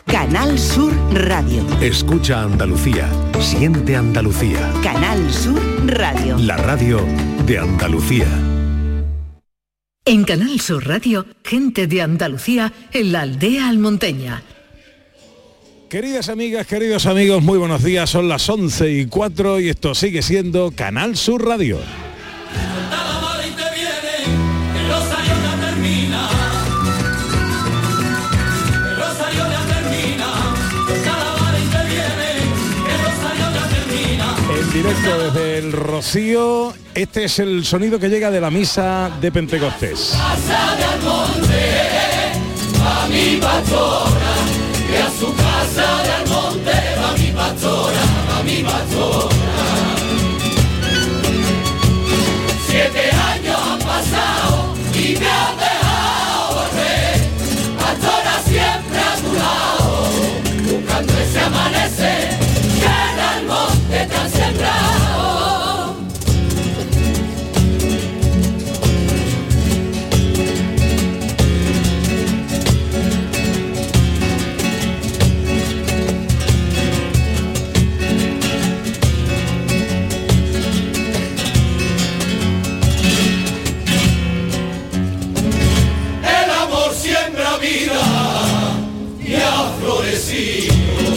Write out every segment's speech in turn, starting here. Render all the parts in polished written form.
Canal Sur Radio. Escucha Andalucía, siente Andalucía. Canal Sur Radio. La radio de Andalucía. En Canal Sur Radio, gente de Andalucía en la aldea almonteña. Queridas amigas, queridos amigos, muy buenos días. Son las 11:04 y esto sigue siendo Canal Sur Radio. En directo desde el Rocío, este es el sonido que llega de la misa de Pentecostés. Casa de Almonte, va mi pastora, y a su casa de Almonte va mi pastora, va mi pastora. 7 años han pasado y me han dejado volver, pastora siempre a tu lado, buscando ese amanecer que en Almonte te han sembrado. Y ha florecido,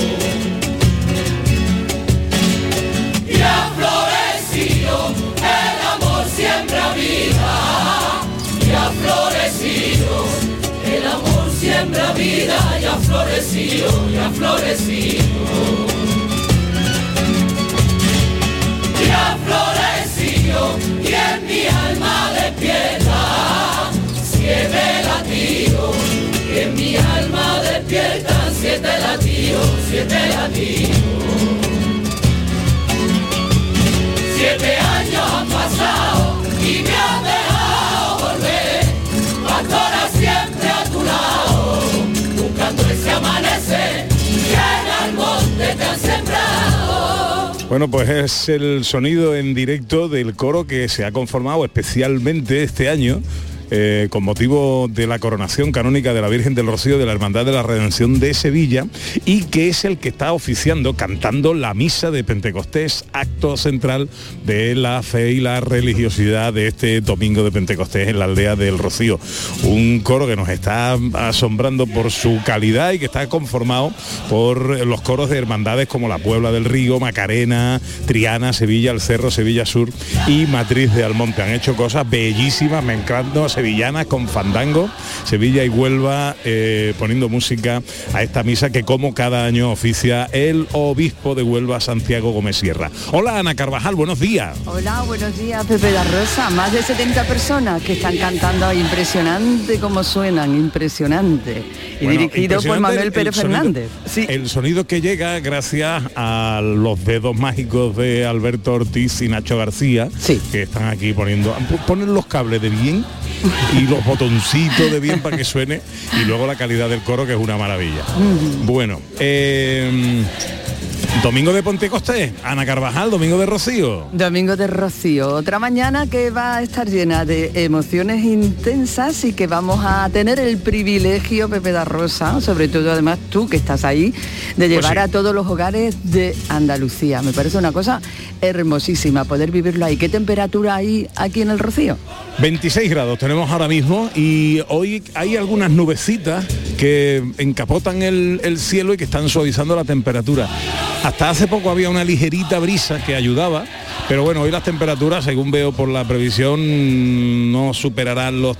y ha florecido, el amor siembra vida, y ha florecido, el amor siembra vida, y ha florecido, y ha florecido, y ha florecido, y en mi alma despierta 7 latidos. En mi alma despiertan 7 latidos, 7 latidos. 7 años han pasado y me han dejado volver, pastora siempre a tu lado, buscando ese amanecer que en Almonte te han sembrado. Bueno, pues es el sonido en directo del coro que se ha conformado especialmente este año con motivo de la coronación canónica de la Virgen del Rocío de la Hermandad de la Redención de Sevilla, y que es el que está oficiando, cantando la misa de Pentecostés, acto central de la fe y la religiosidad de este domingo de Pentecostés en la aldea del Rocío. Un coro que nos está asombrando por su calidad y que está conformado por los coros de hermandades como la Puebla del Río, Macarena, Triana, Sevilla, El Cerro, Sevilla Sur y Matriz de Almonte. Han hecho cosas bellísimas, me encanta, sevillanas con fandango, Sevilla y Huelva poniendo música a esta misa que como cada año oficia el obispo de Huelva, Santiago Gómez Sierra. Hola Ana Carvajal, buenos días. Hola, buenos días Pepe da Rosa. Más de 70 personas que están cantando, impresionante como suenan, impresionante. Y bueno, dirigido por Manuel Pérez Fernández. Sí. El sonido que llega gracias a los dedos mágicos de Alberto Ortiz y Nacho García, sí, que están aquí ponen los cables de bien y los botoncitos de bien para que suene, y luego la calidad del coro, que es una maravilla. Bueno, domingo de Pentecostés, Ana Carvajal, domingo de Rocío. Domingo de Rocío, otra mañana que va a estar llena de emociones intensas y que vamos a tener el privilegio, Pepe da Rosa, sobre todo además tú que estás ahí, de llevar a todos los hogares de Andalucía. Me parece una cosa hermosísima poder vivirlo ahí. ¿Qué temperatura hay aquí en el Rocío? 26 grados tenemos ahora mismo, y hoy hay algunas nubecitas que encapotan el cielo y que están suavizando la temperatura. Hasta hace poco había una ligerita brisa que ayudaba, pero bueno, hoy las temperaturas, según veo por la previsión, no superarán los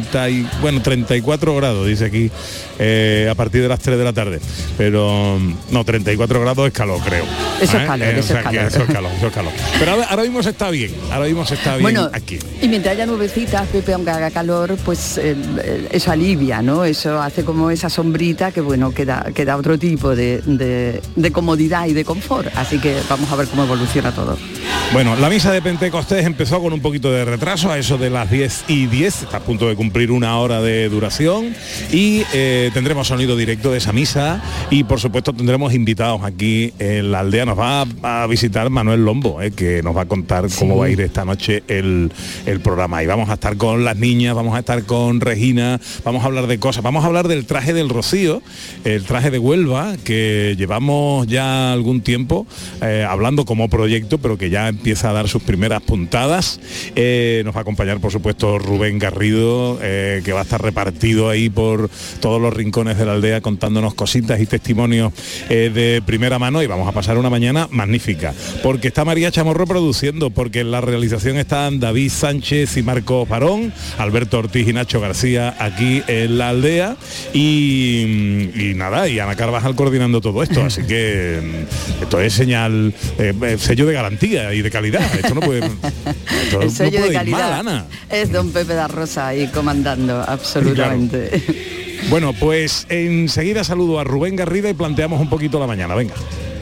34 grados, dice aquí, a partir de las 3 de la tarde. Pero no, 34 grados es calor, creo. Eso es calor, eso es calor. Pero ahora mismo se está bien, bueno, aquí. Y mientras haya nubecitas, Pepe, aunque haga calor, pues eso alivia, ¿no? Eso hace como esa sombrita que, bueno, que da otro tipo de comodidad y de confort. Así que vamos a ver cómo evoluciona todo. Bueno, la misa de Pentecostés empezó con un poquito de retraso, a eso de las 10:10, está a punto de cumplir 1 hora de duración, y tendremos sonido directo de esa misa, y por supuesto tendremos invitados aquí en la aldea. Nos va a visitar Manuel Lombo, que nos va a contar cómo va a ir esta noche el programa, y vamos a estar con las niñas, vamos a estar con Regina, vamos a hablar de cosas, vamos a hablar del traje del Rocío, el traje de Huelva, que llevamos ya algún tiempo hablando como proyecto, pero que ya empieza a dar sus primeras puntadas. Nos va a acompañar, por supuesto, Rubén Garrido, que va a estar repartido ahí por todos los rincones de la aldea contándonos cositas y testimonios de primera mano, y vamos a pasar una mañana magnífica, porque está María Chamorro produciendo, porque en la realización están David Sánchez y Marcos Barón, Alberto Ortiz y Nacho García aquí en la aldea, y nada, y Ana Carvajal coordinando todo esto, así que esto es señal, sello de garantía y de calidad. Esto no puede, esto el sello no puede de calidad ir mal, Ana. Es don Pepe da Rosa ahí comandando absolutamente. Claro. Bueno, pues enseguida saludo a Rubén Garrido y planteamos un poquito la mañana. Venga.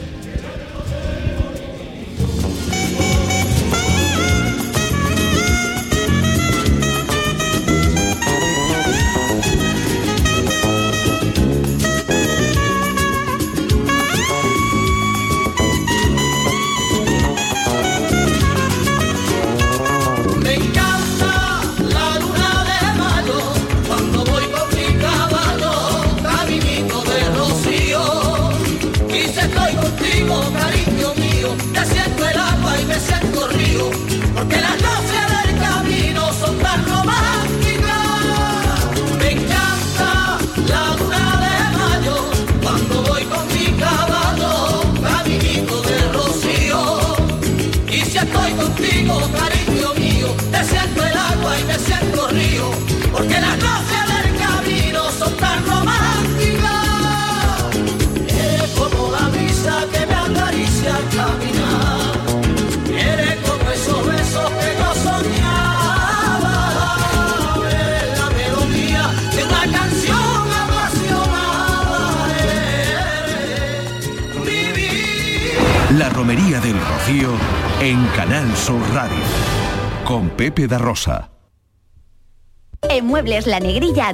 La romería del Rocío en Canal Sur Radio con Pepe da Rosa. En Muebles La Negrilla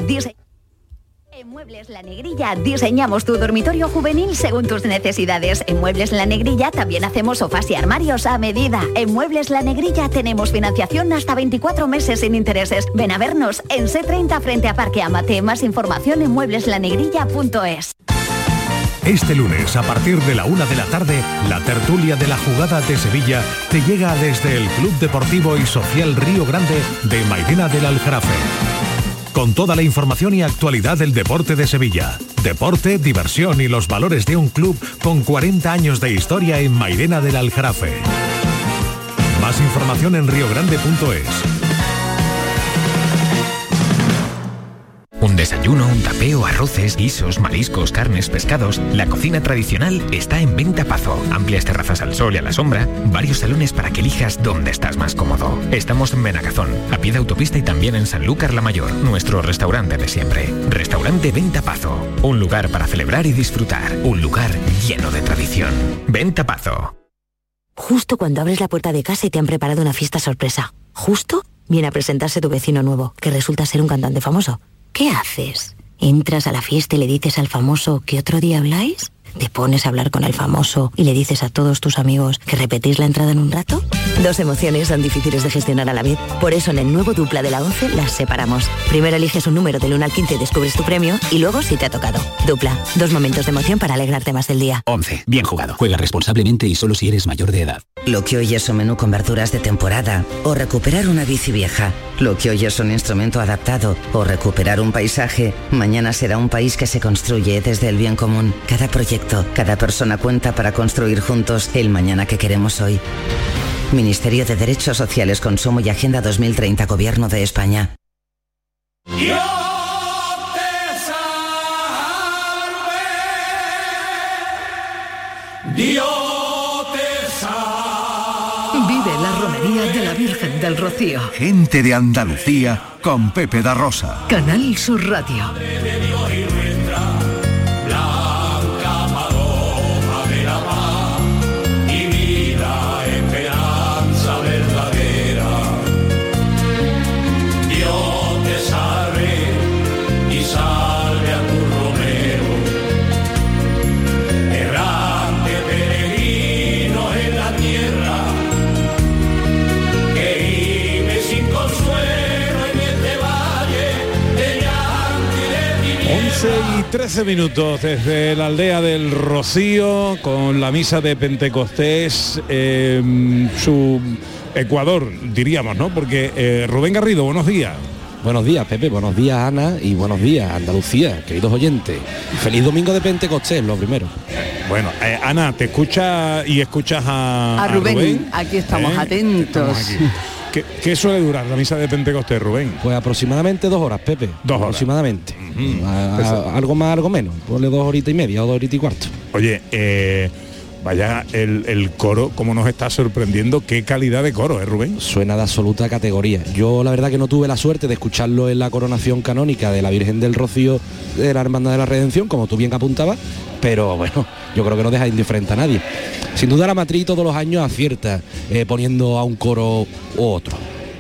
diseñamos tu dormitorio juvenil según tus necesidades. En Muebles La Negrilla también hacemos sofás y armarios a medida. En Muebles La Negrilla tenemos financiación hasta 24 meses sin intereses. Ven a vernos en C30 frente a Parque Amate. Más información en muebleslanegrilla.es. Este lunes, a partir de la 1 de la tarde, la tertulia de la jugada de Sevilla te llega desde el Club Deportivo y Social Río Grande de Mairena del Aljarafe. Con toda la información y actualidad del deporte de Sevilla. Deporte, diversión y los valores de un club con 40 años de historia en Mairena del Aljarafe. Más información en riogrande.es. Un desayuno, un tapeo, arroces, guisos, mariscos, carnes, pescados. La cocina tradicional está en Venta Pazo. Amplias terrazas al sol y a la sombra. Varios salones para que elijas dónde estás más cómodo. Estamos en Benagazón, a pie de autopista, y también en Sanlúcar la Mayor, nuestro restaurante de siempre. Restaurante Venta Pazo. Un lugar para celebrar y disfrutar. Un lugar lleno de tradición. Venta Pazo. Justo cuando abres la puerta de casa y te han preparado una fiesta sorpresa. Justo viene a presentarse tu vecino nuevo, que resulta ser un cantante famoso. ¿Qué haces? ¿Entras a la fiesta y le dices al famoso que otro día habláis? ¿Te pones a hablar con el famoso y le dices a todos tus amigos que repetís la entrada en un rato? Dos emociones son difíciles de gestionar a la vez. Por eso en el nuevo Dupla de la 11 las separamos. Primero eliges un número del 1 al 15 y descubres tu premio, y luego si te ha tocado. Dupla, dos momentos de emoción para alegrarte más del día. 11. Bien jugado. Juega responsablemente y solo si eres mayor de edad. Lo que hoy es un menú con verduras de temporada, o recuperar una bici vieja. Lo que hoy es un instrumento adaptado, o recuperar un paisaje, mañana será un país que se construye desde el bien común. Cada proyecto, cada persona cuenta para construir juntos el mañana que queremos hoy. Ministerio de Derechos Sociales, Consumo y Agenda 2030, Gobierno de España. Vive la romería de la Virgen del Rocío. Gente de Andalucía con Pepe da Rosa. Canal Sur Radio. Sin consuelo en este valle de llanto y de tinieblas. 13 minutos desde la aldea del Rocío, con la misa de Pentecostés, su Ecuador, diríamos, ¿no? Porque Rubén Garrido, buenos días. Buenos días, Pepe, buenos días, Ana, y buenos días, Andalucía, queridos oyentes. Feliz domingo de Pentecostés, lo primero. Bueno, Ana, te escucha y escuchas a Rubén. Aquí estamos atentos. ¿Qué suele durar la misa de Pentecostés, Rubén? Pues aproximadamente 2 horas, Pepe. 2 horas. Aproximadamente. Algo más, algo menos. Ponle 2 horitas y media o 2 horitas y cuarto. Oye, vaya el coro, cómo nos está sorprendiendo, qué calidad de coro, Rubén. Suena de absoluta categoría. Yo la verdad que no tuve la suerte de escucharlo en la coronación canónica de la Virgen del Rocío de la Hermandad de la Redención, como tú bien apuntabas, pero bueno, yo creo que no deja indiferente a nadie. Sin duda la matriz todos los años acierta poniendo a un coro u otro.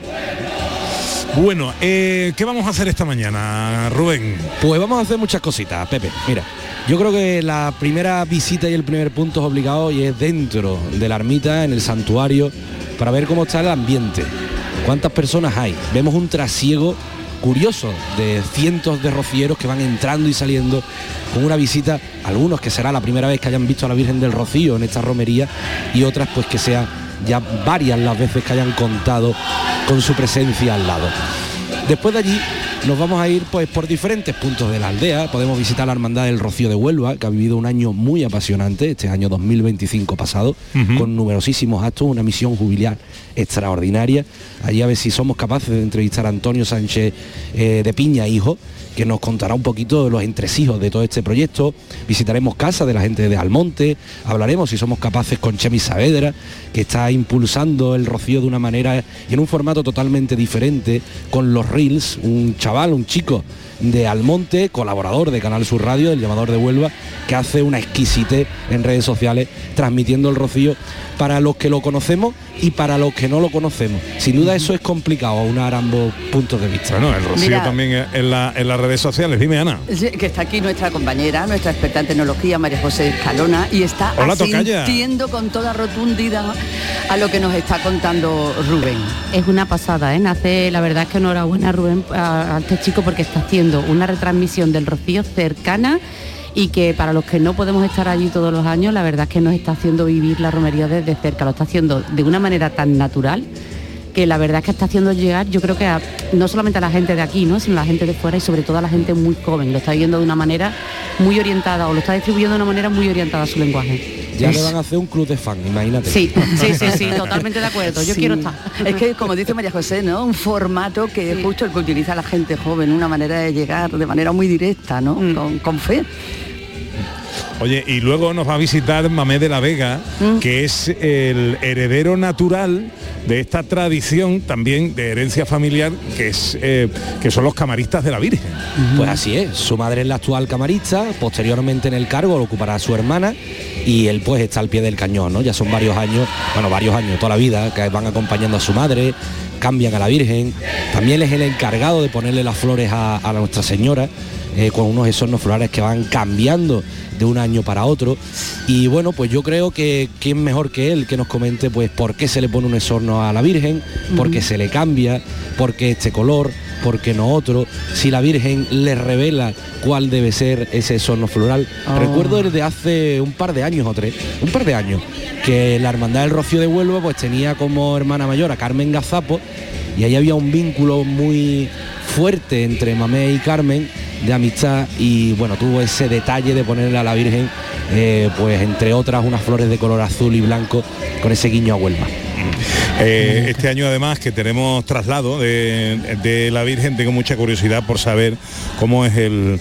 Bueno, ¿qué vamos a hacer esta mañana, Rubén? Pues vamos a hacer muchas cositas, Pepe. Mira, yo creo que la primera visita y el primer punto es obligado y es dentro de la ermita, en el santuario, para ver cómo está el ambiente. ¿Cuántas personas hay? Vemos un trasiego curioso de cientos de rocieros que van entrando y saliendo con una visita, algunos que será la primera vez que hayan visto a la Virgen del Rocío en esta romería y otras pues que sea ya varias las veces que hayan contado con su presencia al lado. Después de allí nos vamos a ir pues por diferentes puntos de la aldea. Podemos visitar la Hermandad del Rocío de Huelva, que ha vivido un año muy apasionante, este año 2025 pasado, con numerosísimos actos, una misión jubilar extraordinaria. Allí a ver si somos capaces de entrevistar a Antonio Sánchez de Piña, hijo, que nos contará un poquito de los entresijos de todo este proyecto. Visitaremos casa de la gente de Almonte, hablaremos si somos capaces con Chemi Saavedra, que está impulsando el Rocío de una manera y en un formato totalmente diferente, con los Reels, un chaval, un chico de Almonte, colaborador de Canal Sur Radio, del Llamador de Huelva, que hace una exquisitez en redes sociales transmitiendo el Rocío para los que lo conocemos y para los que no lo conocemos. Sin duda eso es complicado aunar ambos puntos de vista. Bueno, el Rocío también en las redes sociales. Dime, Ana. Que está aquí nuestra compañera, nuestra experta en tecnología, María José Escalona, y está asintiendo con toda rotundidad a lo que nos está contando Rubén. Es una pasada, ¿eh? Nace, la verdad es que enhorabuena, Rubén, a este chico, porque está haciendo una retransmisión del Rocío cercana y que para los que no podemos estar allí todos los años, la verdad es que nos está haciendo vivir la romería desde cerca, lo está haciendo de una manera tan natural que la verdad es que está haciendo llegar, yo creo que no solamente a la gente de aquí, ¿no?, sino a la gente de fuera y sobre todo a la gente muy joven, lo está viendo de una manera muy orientada o lo está distribuyendo de una manera muy orientada a su lenguaje. Ya le van a hacer un club de fan, imagínate. Sí, totalmente de acuerdo, yo quiero estar. Es que, como dice María José, ¿no?, un formato que es justo el que utiliza la gente joven, una manera de llegar de manera muy directa, ¿no?, con fe. Oye, y luego nos va a visitar Mamé de la Vega, que es el heredero natural de esta tradición también de herencia familiar, que es que son los camaristas de la Virgen. Pues así es, su madre es la actual camarista, posteriormente en el cargo lo ocupará su hermana y él pues está al pie del cañón, ¿no? Ya son varios años, toda la vida, que van acompañando a su madre, cambian a la Virgen, también es el encargado de ponerle las flores a Nuestra Señora, con unos esornos florales que van cambiando de un año para otro. Y bueno, pues yo creo que quién mejor que él que nos comente pues por qué se le pone un esorno a la Virgen, por qué se le cambia, por qué este color, por qué no otro, si la Virgen le revela cuál debe ser ese esorno floral. Recuerdo desde hace un par de años, que la Hermandad del Rocío de Huelva pues tenía como hermana mayor a Carmen Gazapo y ahí había un vínculo muy fuerte entre Mamé y Carmen de amistad y bueno, tuvo ese detalle de ponerle a la Virgen pues entre otras unas flores de color azul y blanco con ese guiño a Huelva. Este año además que tenemos traslado de la Virgen, tengo mucha curiosidad por saber cómo es el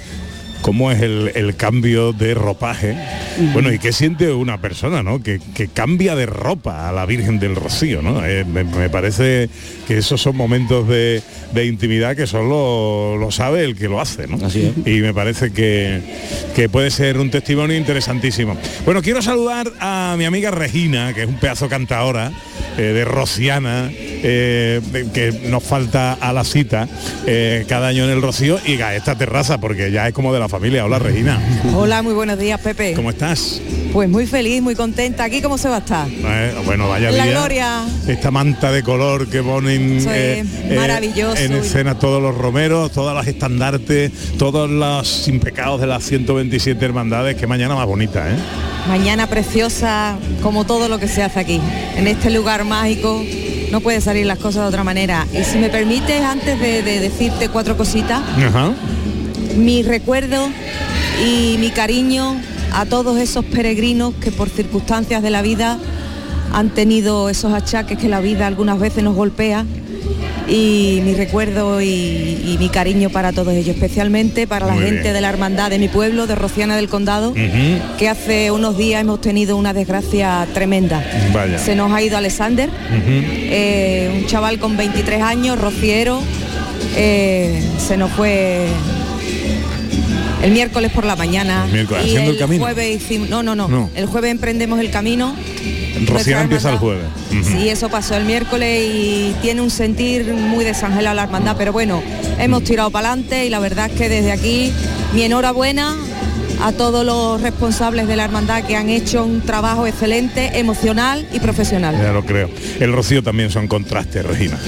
cambio de ropaje. Bueno, y qué siente una persona, ¿no?, que cambia de ropa a la Virgen del Rocío, ¿no? Me parece que esos son momentos de intimidad que solo lo sabe el que lo hace, ¿no? Así es. Y me parece que puede ser un testimonio interesantísimo. Bueno, quiero saludar a mi amiga Regina, que es un pedazo cantadora de rociana, que nos falta a la cita cada año en el Rocío, y a esta terraza, porque ya es como de la familia. Hola, Regina. Hola, muy buenos días, Pepe. ¿Cómo estás? Pues muy feliz, muy contenta. ¿Aquí cómo se va a estar? Bueno, vaya la día. Gloria. Esta manta de color que ponen maravilloso. En escena todos los romeros, todas las estandartes, todos los sin pecados de las 127 hermandades. Qué mañana más bonita, ¿eh? Mañana preciosa, como todo lo que se hace aquí, en este lugar mágico. No puede salir las cosas de otra manera. Y si me permites, antes de decirte 4 cositas, mi recuerdo y mi cariño a todos esos peregrinos que por circunstancias de la vida han tenido esos achaques que la vida algunas veces nos golpea, y mi recuerdo y mi cariño para todos ellos, especialmente para la gente de la hermandad de mi pueblo, de Rociana del Condado, que hace unos días hemos tenido una desgracia tremenda. Vaya. Se nos ha ido Alexander, un chaval con 23 años, rociero, se nos fue el miércoles por la mañana. Y el jueves hicimos, no. El jueves emprendemos el camino. Rociana empieza el jueves. Sí, eso pasó el miércoles y tiene un sentir muy desangelado la hermandad, pero bueno, hemos tirado para adelante, y la verdad es que desde aquí mi enhorabuena a todos los responsables de la hermandad, que han hecho un trabajo excelente, emocional y profesional. Ya lo creo. El Rocío también son contrastes, Regina.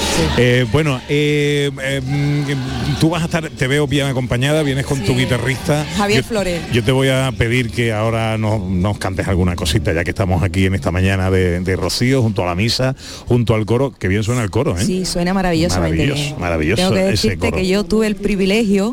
Tú vas a estar, te veo bien acompañada, vienes con tu guitarrista Javier Flores. Yo te voy a pedir que ahora nos cantes alguna cosita, ya que estamos aquí en esta mañana de Rocío, junto a la misa, junto al coro. Que bien suena el coro, ¿eh? Sí, suena maravillosamente. Maravilloso Tengo que ese decirte coro. que yo tuve el privilegio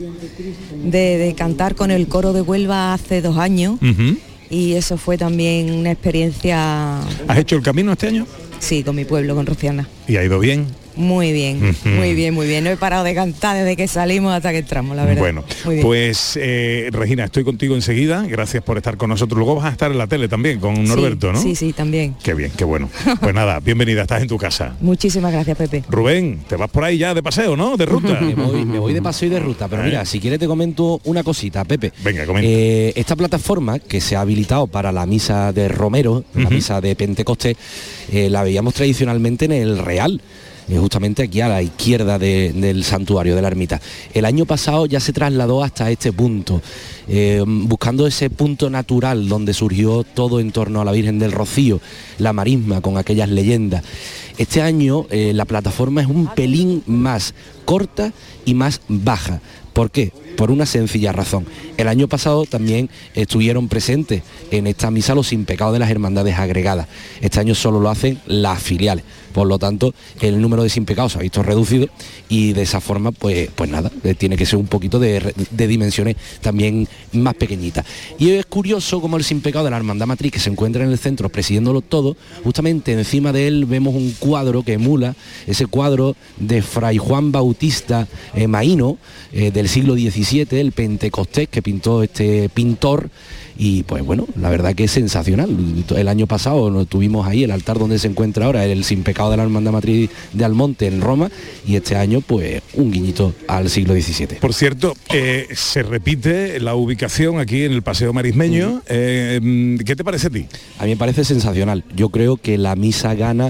de cantar con el coro de Huelva hace 2 años, y eso fue también una experiencia. ¿Has hecho el camino este año? Sí, con mi pueblo, con Rociana. ¿Y ha ido bien? Muy bien, muy bien, muy bien. No he parado de cantar desde que salimos hasta que entramos, la verdad. Bueno, pues Regina, estoy contigo enseguida. Gracias por estar con nosotros. Luego vas a estar en la tele también con Norberto, ¿no? Sí, también. Qué bien, qué bueno. Pues nada, bienvenida, estás en tu casa. Muchísimas gracias, Pepe. Rubén, te vas por ahí ya de paseo, ¿no? De ruta. Me voy de paseo y de ruta, pero mira, si quieres te comento una cosita, Pepe. Venga, comenta. Esta plataforma que se ha habilitado para la misa de Romero, la misa de Pentecostés, la veíamos tradicionalmente en el Real, justamente aquí a la izquierda del santuario de la ermita. El año pasado ya se trasladó hasta este punto, buscando ese punto natural donde surgió todo en torno a la Virgen del Rocío, la marisma con aquellas leyendas. Este año la plataforma es un pelín más corta y más baja. ¿Por qué? Por una sencilla razón. El año pasado también estuvieron presentes en esta misa los sin pecado de las hermandades agregadas. Este año solo lo hacen las filiales. Por lo tanto, el número de sin pecados se ha visto reducido, y de esa forma, pues nada, tiene que ser un poquito de dimensiones también más pequeñitas. Y es curioso como el sin pecado de la hermandad matriz, que se encuentra en el centro presidiéndolo todo, justamente encima de él vemos un cuadro que emula ese cuadro de Fray Juan Bautista Maíno, del siglo XVII, el Pentecostés, que pintó este pintor. Y pues bueno, la verdad que es sensacional. El año pasado tuvimos ahí el altar donde se encuentra ahora el sin pecado de la hermandad matriz de Almonte en Roma, y este año pues un guiñito al siglo XVII. Por cierto, se repite la ubicación aquí en el Paseo Marismeño. ¿Qué te parece a ti? A mí me parece sensacional. Yo creo que la misa gana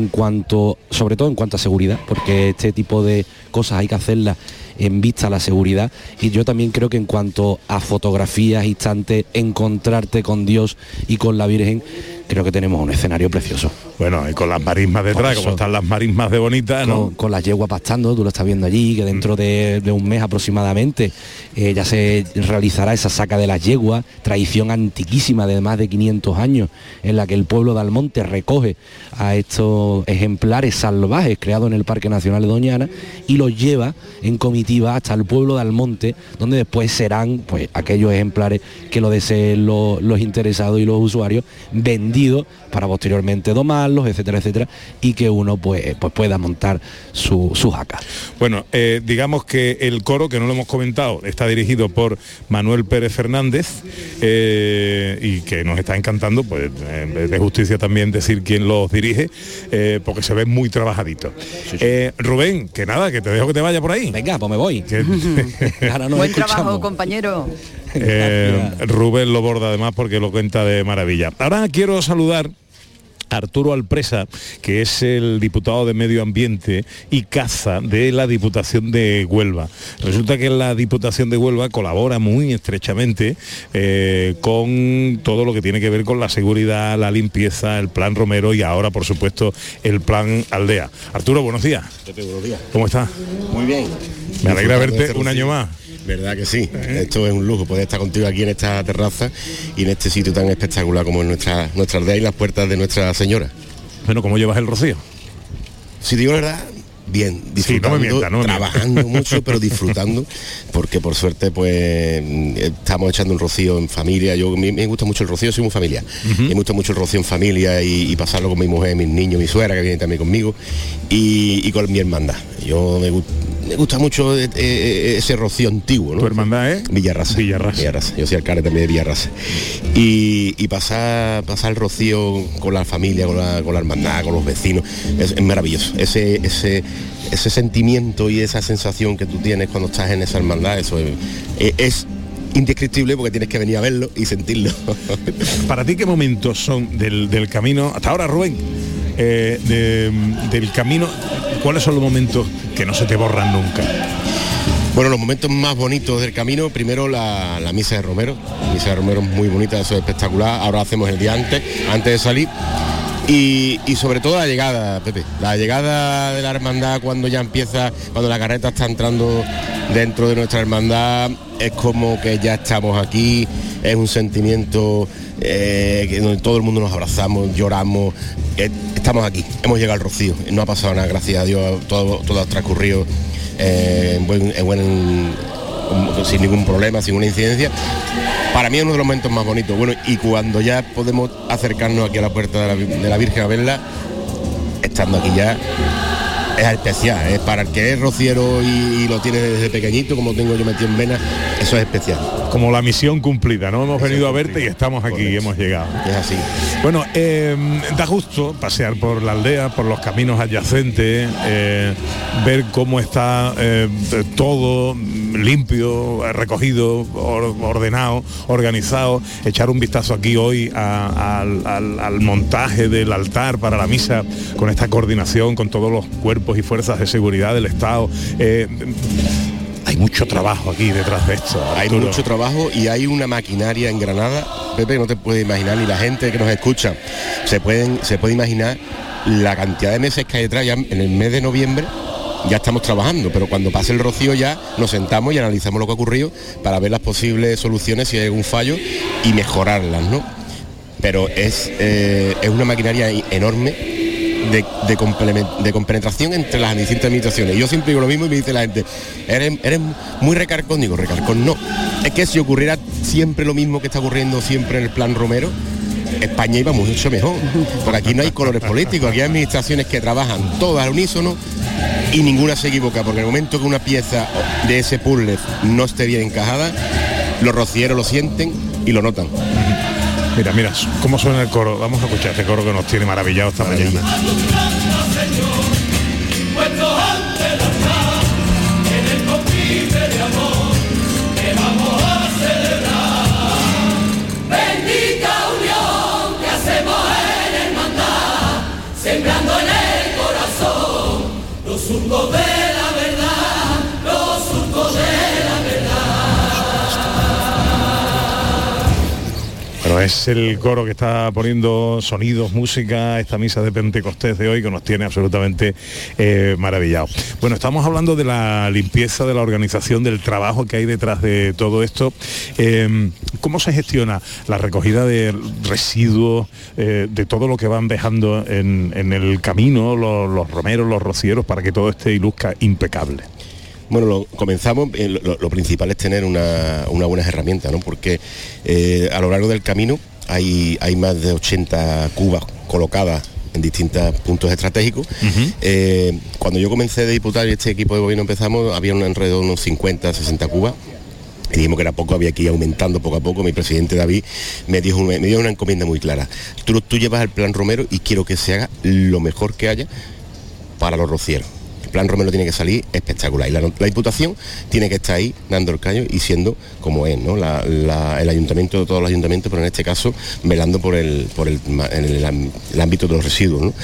sobre todo en cuanto a seguridad, porque este tipo de cosas hay que hacerlas en vista a la seguridad, y yo también creo que en cuanto a fotografías, instantes, encontrarte con Dios y con la Virgen, creo que tenemos un escenario precioso. Bueno, y con las marismas detrás, como están las marismas de bonitas, ¿no? Con las yeguas pastando, tú lo estás viendo allí, que dentro de un mes aproximadamente ya se realizará esa saca de las yeguas, tradición antiquísima de más de 500 años, en la que el pueblo de Almonte recoge a estos ejemplares salvajes creados en el Parque Nacional de Doñana y los lleva en comitiva hasta el pueblo de Almonte, donde después serán pues aquellos ejemplares que lo deseen los interesados y los usuarios vendidos para posteriormente domarlos, etcétera, etcétera, y que uno pues pueda montar su jaca. Bueno, digamos que el coro, que no lo hemos comentado, está dirigido por Manuel Pérez Fernández, y que nos está encantando, pues de justicia también decir quién los dirige, porque se ve muy trabajadito. Sí. Rubén, que nada, que te dejo que te vaya por ahí. Venga, pues me voy. Ahora nos Buen escuchamos. Trabajo, compañero. Rubén lo borda además porque lo cuenta de maravilla. Ahora quiero saludar Arturo Alpresa, que es el diputado de Medio Ambiente y Caza de la Diputación de Huelva. Resulta que la Diputación de Huelva colabora muy estrechamente con todo lo que tiene que ver con la seguridad, la limpieza, el plan Romero y ahora, por supuesto, el plan Aldea. Arturo, buenos días. Buenos días. ¿Cómo estás? Muy bien. Me alegra verte un año más. Verdad que sí, esto es un lujo poder estar contigo aquí en esta terraza y en este sitio tan espectacular como es nuestra aldea y las puertas de Nuestra Señora. Bueno, ¿cómo llevas el rocío? Si digo la verdad, bien, disfrutando, sí, no me mienta. Trabajando mucho, pero disfrutando, porque por suerte pues estamos echando un rocío en familia. Me gusta mucho el rocío, soy muy familiar. Me gusta mucho el rocío en familia y pasarlo con mi mujer, mis niños, mi suegra que viene también conmigo y con mi hermandad. Me gusta mucho ese rocío antiguo, ¿no? ¿Tu hermandad es? Villarrasa. Yo soy alcalde también de Villarrasa. Y pasar el rocío con la familia, con la hermandad, con los vecinos, es maravilloso. Ese sentimiento y esa sensación que tú tienes cuando estás en esa hermandad, eso es indescriptible porque tienes que venir a verlo y sentirlo. ¿Para ti qué momentos son del camino, hasta ahora, Rubén, del camino, cuáles son los momentos que no se te borran nunca? Bueno, los momentos más bonitos del camino, primero la misa de Romero. La misa de Romero es muy bonita, eso es espectacular. Ahora hacemos el día antes de salir. Y sobre todo la llegada, Pepe, la llegada de la hermandad cuando ya empieza, cuando la carreta está entrando dentro de nuestra hermandad, es como que ya estamos aquí, es un sentimiento donde todo el mundo nos abrazamos, lloramos, estamos aquí, hemos llegado al rocío, no ha pasado nada, gracias a Dios, todo ha transcurrido sin ningún problema, sin una incidencia. Para mí es uno de los momentos más bonitos. Bueno, y cuando ya podemos acercarnos aquí a la puerta de la Virgen a verla, estando aquí ya, es especial. Es para el que es rociero y lo tiene desde pequeñito, como tengo yo metido en vena, eso es especial. Como la misión cumplida, ¿no? Hemos venido a verte y estamos aquí, correcto. Hemos llegado. Es así. Bueno, da gusto pasear por la aldea, por los caminos adyacentes, ver cómo está todo limpio, recogido, ordenado, organizado, echar un vistazo aquí hoy al montaje del altar para la misa, con esta coordinación con todos los cuerpos y fuerzas de seguridad del Estado. Hay mucho trabajo aquí detrás de esto, Arturo. Hay mucho trabajo y hay una maquinaria en Granada, Pepe, no te puedes imaginar, ni la gente que nos escucha se puede imaginar la cantidad de meses que hay detrás. Ya en el mes de noviembre ya estamos trabajando, pero cuando pase el rocío ya nos sentamos y analizamos lo que ha ocurrido para ver las posibles soluciones si hay algún fallo y mejorarlas, ¿no? Pero es una maquinaria enorme de compenetración entre las distintas administraciones. Yo siempre digo lo mismo y me dice la gente, eres muy recarcón. Digo, recarcón no. Es que si ocurriera siempre lo mismo que está ocurriendo siempre en el plan Romero, España iba mucho mejor. Porque aquí no hay colores políticos, aquí hay administraciones que trabajan todas al unísono y ninguna se equivoca, porque en el momento que una pieza de ese puzzle no esté bien encajada, los rocieros lo sienten y lo notan. Mira cómo suena el coro. Vamos a escuchar este coro que nos tiene maravillados esta mañana. Bendita unión que hacemos en hermandad, sembrando en el corazón los surcos de la verdad, los surcos de la verdad. Bueno, es el coro que está poniendo sonidos, música, esta misa de Pentecostés de hoy que nos tiene absolutamente maravillados. Bueno, estamos hablando de la limpieza, de la organización, del trabajo que hay detrás de todo esto. ¿Cómo se gestiona la recogida de residuos, de todo lo que van dejando en el camino los romeros, los rocieros, para que todo esté y luzca impecable? Bueno, comenzamos, lo principal es tener una buenas herramientas, ¿no? Porque a lo largo del camino hay más de 80 cubas colocadas en distintos puntos estratégicos. Cuando yo comencé de diputado y este equipo de gobierno empezamos, había alrededor de unos 50, 60 cubas. Y dijimos que era poco, había que ir aumentando poco a poco. Mi presidente David me dio una encomienda muy clara. Tú llevas el plan Romero y quiero que se haga lo mejor que haya para los rocieros. plan Romero tiene que salir espectacular. Y la Diputación tiene que estar ahí dando el callo y siendo como es, ¿no? El ayuntamiento de todos los ayuntamientos, pero en este caso velando por el ámbito de los residuos, ¿no?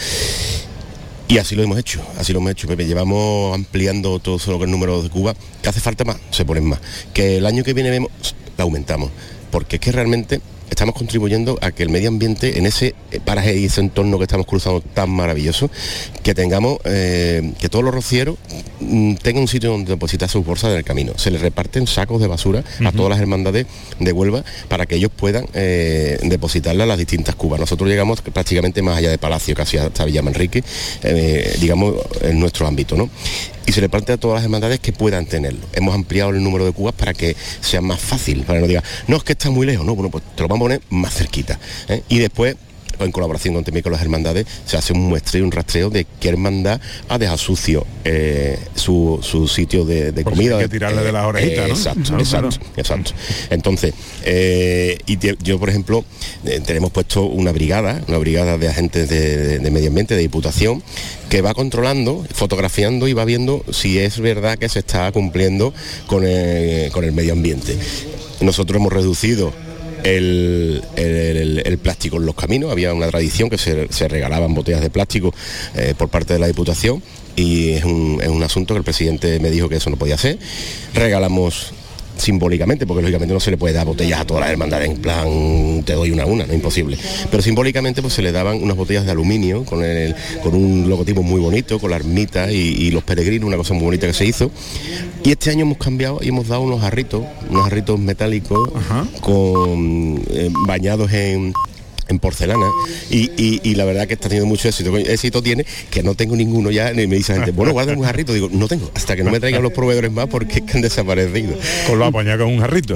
Y así lo hemos hecho, Pepe. Llevamos ampliando todo lo que es el número de cubas. Que hace falta más, se ponen más. Que el año que viene vemos, la aumentamos. Porque es que realmente estamos contribuyendo a que el medio ambiente en ese paraje y ese entorno que estamos cruzando tan maravilloso, que tengamos, que todos los rocieros tengan un sitio donde depositar sus bolsas en el camino. Se les reparten sacos de basura a todas las hermandades de Huelva para que ellos puedan depositarla a las distintas cubas. Nosotros llegamos prácticamente más allá de Palacio, casi hasta Villamanrique, digamos, en nuestro ámbito, ¿no? Y se le plantea a todas las hermandades que puedan tenerlo. Hemos ampliado el número de cubas para que sea más fácil, para que no diga, no, es que está muy lejos, no, bueno, pues te lo vamos a poner más cerquita, ¿eh? Y después, en colaboración con las hermandades, se hace un muestreo, un rastreo de qué hermandad ha dejado sucio su sitio de comida. Hay que tirarle de las orejitas, ¿no? Exacto. Entonces, yo, por ejemplo, tenemos puesto una brigada de agentes de medio ambiente, de Diputación, que va controlando, fotografiando y va viendo si es verdad que se está cumpliendo con el medio ambiente. Nosotros hemos reducido el plástico en los caminos. Había una tradición que se regalaban botellas de plástico por parte de la Diputación, y es un asunto que el presidente me dijo que eso no podía ser. Regalamos simbólicamente, porque lógicamente no se le puede dar botellas a todas las hermandades en plan te doy una, no es imposible, pero simbólicamente pues se le daban unas botellas de aluminio con un logotipo muy bonito, con la ermita y los peregrinos, una cosa muy bonita que se hizo. Y este año hemos cambiado y hemos dado unos jarritos metálicos con bañados en porcelana, y la verdad que está teniendo mucho éxito. Éxito tiene que no tengo ninguno ya, y me dice la gente, bueno, guarda un jarrito. Digo, no tengo, hasta que no me traigan los proveedores más, porque es que han desaparecido. Con lo apañado con un jarrito.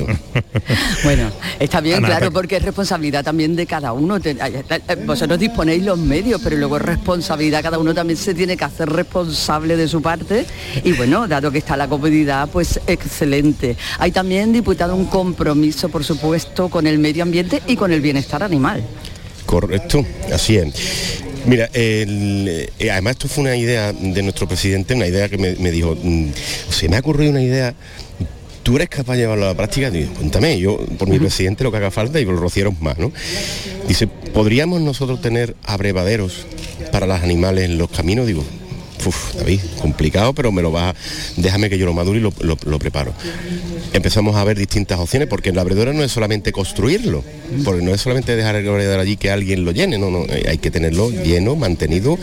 Bueno, está bien, claro, porque es responsabilidad también de cada uno. Vosotros disponéis los medios, pero luego es responsabilidad, cada uno también se tiene que hacer responsable de su parte, y bueno, dado que está la comodidad, pues excelente. Hay también, diputado, un compromiso, por supuesto, con el medio ambiente y con el bienestar animal. Correcto, así es. Mira, además esto fue una idea de nuestro presidente, una idea que me dijo, se me ha ocurrido una idea, ¿tú eres capaz de llevarlo a la práctica? Digo, cuéntame, yo por mi presidente lo que haga falta y por los rocieros más, ¿no? Dice, ¿podríamos nosotros tener abrevaderos para los animales en los caminos? Digo, David, complicado, pero déjame que yo lo madure y lo preparo. Empezamos a ver distintas opciones, porque el abrevedero no es solamente construirlo, porque no es solamente dejar el abrevedero allí que alguien lo llene, no, hay que tenerlo lleno, mantenido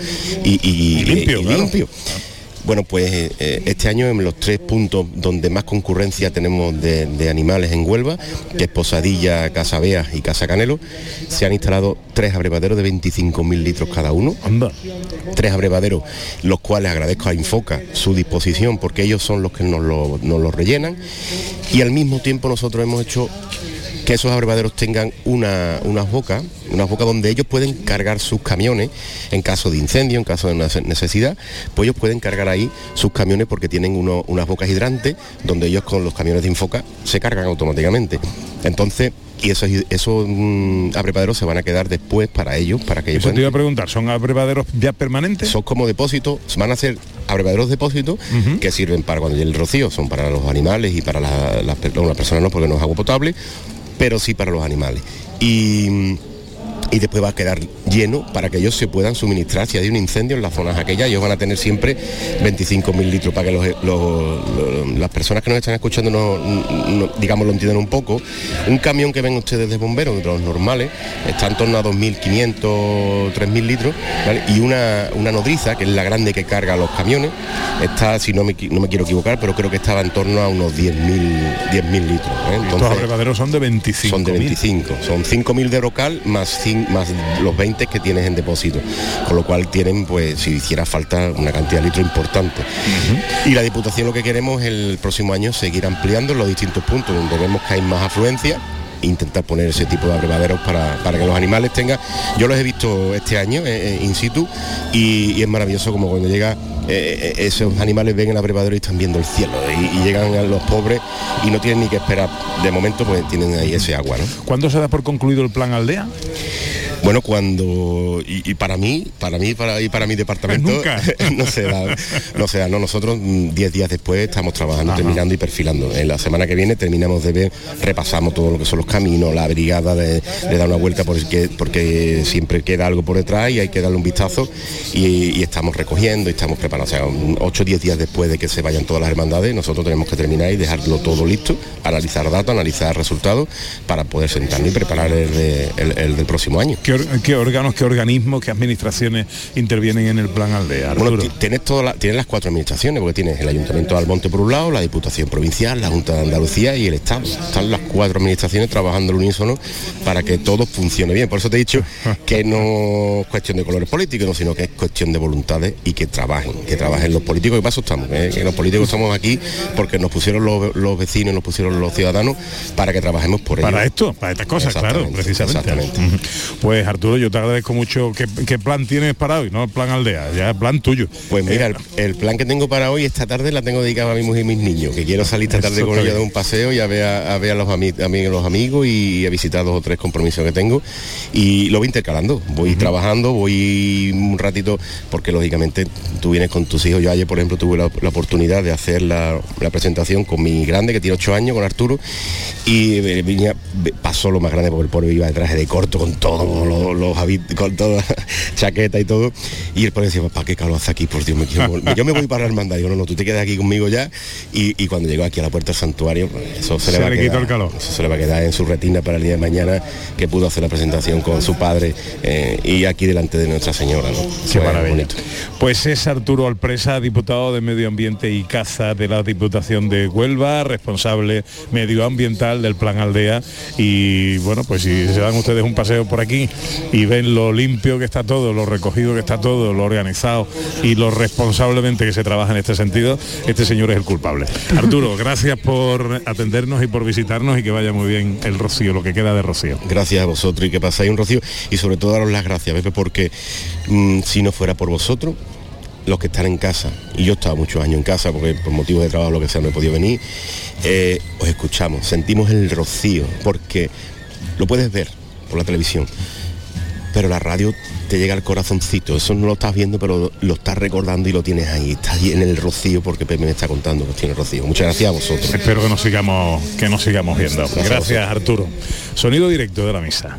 y limpio. Bueno, pues este año en los 3 puntos donde más concurrencia tenemos de animales en Huelva, que es Posadilla, Casa Bea y Casa Canelo, se han instalado 3 abrevaderos de 25.000 litros cada uno. Anda. 3 abrevaderos, los cuales agradezco a Infoca su disposición, porque ellos son los que nos lo rellenan, y al mismo tiempo nosotros hemos hecho que esos abrevaderos tengan unas bocas donde ellos pueden cargar sus camiones en caso de incendio, en caso de una necesidad, pues ellos pueden cargar ahí sus camiones, porque tienen unas bocas hidrantes donde ellos con los camiones de Infoca se cargan automáticamente. Entonces, y esos abrevaderos se van a quedar después para ellos, para que ellos puedan... Te iba a preguntar, ¿son abrevaderos ya permanentes? Son como depósitos, van a ser abrevaderos depósitos que sirven para cuando llegue el rocío, son para los animales y para las personas no, porque no es agua potable, pero sí para los animales. Y después va a quedar lleno para que ellos se puedan suministrar si hay un incendio en las zonas aquellas. Ellos van a tener siempre 25.000 litros para que las personas que nos están escuchando digamos lo entiendan un poco. Un camión que ven ustedes de bomberos, de los normales, está en torno a 2.500, 3.000 litros, ¿vale? Y una nodriza, que es la grande que carga los camiones, está, si no me quiero equivocar, pero creo que estaba en torno a unos 10.000 litros, ¿eh? Entonces, estos abrevaderos son de 25. Son de 25, son 5.000 de brocal más los 20 que tienes en depósito, con lo cual tienen, pues, si hiciera falta, una cantidad de litros importante. Y la Diputación lo que queremos el próximo año seguir ampliando en los distintos puntos donde vemos que hay más afluencia, intentar poner ese tipo de abrevaderos para que los animales tengan. Yo los he visto este año in situ y es maravilloso como cuando llega esos animales ven el abrevadero y están viendo el cielo y llegan a los pobres y no tienen ni que esperar. De momento pues tienen ahí ese agua, ¿no? ¿Cuándo se da por concluido el plan Aldea? Bueno, cuando y para mi departamento no se da. Nosotros 10 días después estamos trabajando, terminando y perfilando. En la semana que viene terminamos de ver, repasamos todo lo que son los caminos, la brigada le da una vuelta porque siempre queda algo por detrás y hay que darle un vistazo y estamos recogiendo y estamos preparando. O sea, 8 o 10 días después de que se vayan todas las hermandades, nosotros tenemos que terminar y dejarlo todo listo, analizar datos, analizar resultados para poder sentarnos y preparar el del próximo año. ¿Qué órganos, qué organismos, qué administraciones intervienen en el plan Aldea, Arturo? Bueno, tienes las 4 administraciones, porque tienes el Ayuntamiento de Almonte por un lado, la Diputación Provincial, la Junta de Andalucía y el Estado. Están las 4 administraciones trabajando al unísono para que todo funcione bien. Por eso te he dicho que no es cuestión de colores políticos, sino que es cuestión de voluntades y que trabajen los políticos. Y para eso estamos, que los políticos estamos aquí porque nos pusieron los vecinos, nos pusieron los ciudadanos para que trabajemos por ello. Para estas cosas, claro, precisamente. Pues Arturo, yo te agradezco mucho. ¿Qué plan tienes para hoy? No el plan Aldea, ya el plan tuyo. Pues mira, el plan que tengo para hoy, esta tarde la tengo dedicada a mi mujer y mis niños, que quiero salir esta tarde con ellos de un paseo y a ver a los amigos y a visitar 2 o 3 compromisos que tengo, y lo voy intercalando, voy trabajando, voy un ratito, porque lógicamente tú vienes con tus hijos. Yo ayer, por ejemplo, tuve la oportunidad de hacer la presentación con mi grande, que tiene 8 años, con Arturo, y pasó lo más grande porque el pobre iba de traje de corto con todos los hábitos, con toda chaqueta y todo, y el pobre decía, ¿para qué calor hace aquí? Por Dios, yo me voy para la hermandad. Digo, no, tú te quedas aquí conmigo ya, y cuando llegó aquí a la puerta del santuario, eso se le va a quedar, el calor. Eso se le va a quedar en su retina para el día de mañana, que pudo hacer la presentación con su padre y aquí delante de Nuestra Señora, ¿no? Qué maravilla. Pues es Arturo Alpresa, diputado de Medio Ambiente y Caza de la Diputación de Huelva, responsable medioambiental del Plan Aldea. Y bueno, pues si se dan ustedes un paseo por aquí y ven lo limpio que está todo, lo recogido que está todo, lo organizado y lo responsablemente que se trabaja en este sentido, este señor es el culpable. Arturo, gracias por atendernos y por visitarnos, y que vaya muy bien el rocío, lo que queda de rocío. Gracias a vosotros, y que pasáis un rocío, y sobre todo daros las gracias, Pepe, porque si no fuera por vosotros, los que están en casa, y yo he estado muchos años en casa porque por motivos de trabajo, lo que sea, no he podido venir, os escuchamos, sentimos el rocío, porque lo puedes ver por la televisión, pero la radio te llega al corazoncito. Eso no lo estás viendo, pero lo estás recordando y lo tienes ahí. Estás ahí en el rocío, porque Pepe me está contando que tiene rocío. Muchas gracias a vosotros. Espero que nos sigamos viendo. Gracias, Arturo. Sonido directo de la misa.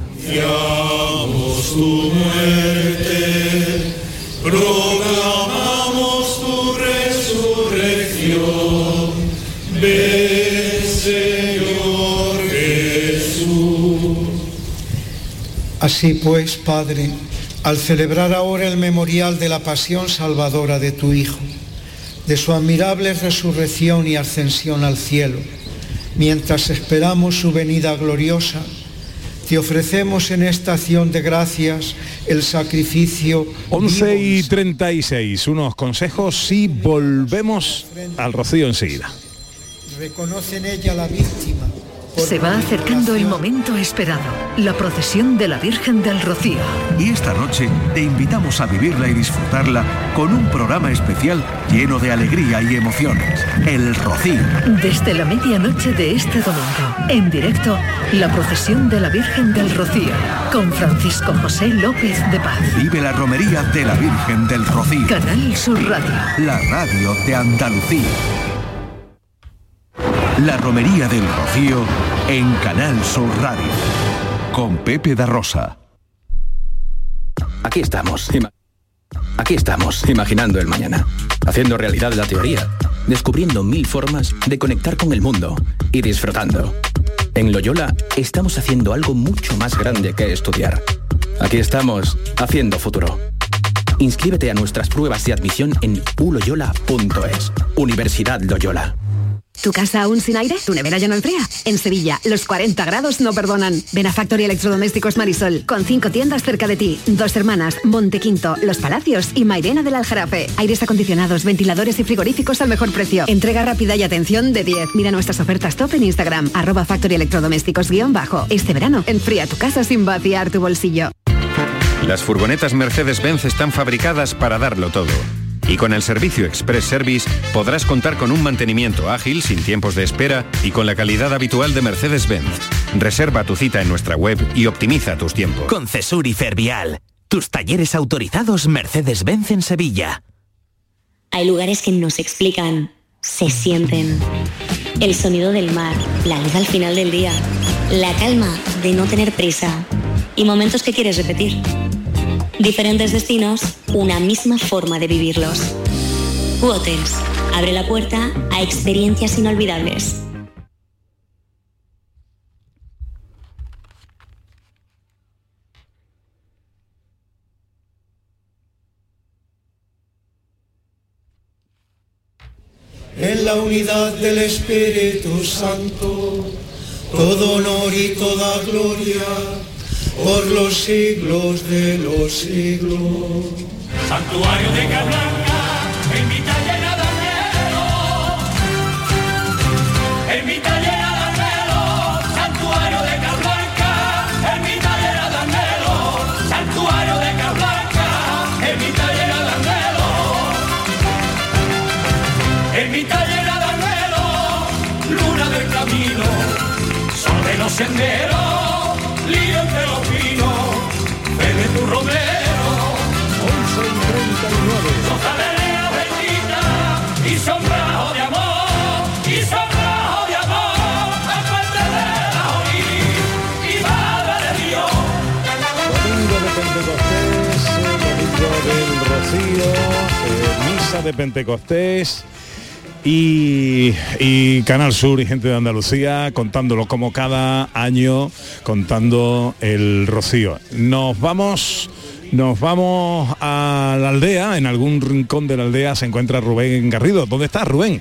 Tu muerte, proclamamos tu resurrección. Ven, Señor Jesús. Así pues, Padre, al celebrar ahora el memorial de la pasión salvadora de tu Hijo, de su admirable resurrección y ascensión al cielo, mientras esperamos su venida gloriosa, te ofrecemos en esta acción de gracias el sacrificio. 11:36, unos consejos y volvemos al rocío enseguida. Reconoce en ella la víctima. Se va acercando el momento esperado, la procesión de la Virgen del Rocío. Y esta noche te invitamos a vivirla y disfrutarla con un programa especial lleno de alegría y emociones, El Rocío. Desde la medianoche de este domingo, en directo, la procesión de la Virgen del Rocío, con Francisco José López de Paz. Vive la romería de la Virgen del Rocío. Canal Sur Radio. La radio de Andalucía. La romería del Rocío en Canal Sur Radio, con Pepe da Rosa. Aquí estamos, imaginando el mañana, haciendo realidad la teoría, descubriendo 1000 formas de conectar con el mundo y disfrutando. En Loyola estamos haciendo algo mucho más grande que estudiar. Aquí estamos, haciendo futuro. Inscríbete a nuestras pruebas de admisión en uloyola.es. Universidad Loyola. ¿Tu casa aún sin aire? ¿Tu nevera ya no enfría? En Sevilla, los 40 grados no perdonan. Ven a Factory Electrodomésticos Marisol, con 5 tiendas cerca de ti. Dos Hermanas, Montequinto, Los Palacios y Mairena del Aljarafe. Aires acondicionados, ventiladores y frigoríficos al mejor precio. Entrega rápida y atención de 10. Mira nuestras ofertas top en Instagram, @Factory Electrodomésticos _. Este verano, enfría tu casa sin vaciar tu bolsillo. Las furgonetas Mercedes-Benz están fabricadas para darlo todo. Y con el servicio Express Service podrás contar con un mantenimiento ágil, sin tiempos de espera y con la calidad habitual de Mercedes-Benz. Reserva tu cita en nuestra web y optimiza tus tiempos. Con Cesur y Fervial, tus talleres autorizados Mercedes-Benz en Sevilla. Hay lugares que no se explican, se sienten. El sonido del mar, la luz al final del día, la calma de no tener prisa y momentos que quieres repetir. Diferentes destinos, una misma forma de vivirlos. U-Hotels abre la puerta a experiencias inolvidables. En la unidad del Espíritu Santo, todo honor y toda gloria, por los siglos de los siglos. Santuario de Casablanca, en mi taller nada menos. En mi taller nada menos. Santuario de Casablanca, en mi taller nada menos. Santuario de Casablanca, en mi taller nada menos. En mi taller nada menos. Luna del camino, sol de los senderos. Lío entre los pinos, fe de tu romero, 11:39. Soja de lea bendita y sombrajo de amor, y sombrajo de amor, al puente de la Jorí y madre de Dios. Domingo de Pentecostés, domingo del Rocío, misa de Pentecostés. Y Canal Sur y gente de Andalucía contándolo como cada año, contando el Rocío. Nos vamos a la aldea. En algún rincón de la aldea se encuentra Rubén Garrido. ¿Dónde estás, Rubén?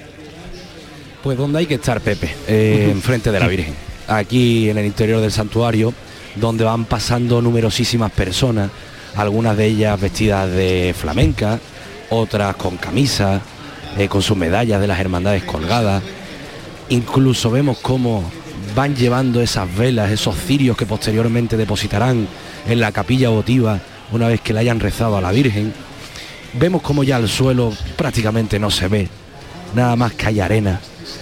Pues donde hay que estar, Pepe, enfrente de la Virgen. Aquí en el interior del santuario, donde van pasando numerosísimas personas, algunas de ellas vestidas de flamenca, otras con camisa, con sus medallas de las hermandades colgadas. Incluso vemos cómo van llevando esas velas, esos cirios que posteriormente depositarán en la capilla votiva una vez que le hayan rezado a la Virgen. Vemos cómo ya el suelo prácticamente no se ve, nada más que hay arena,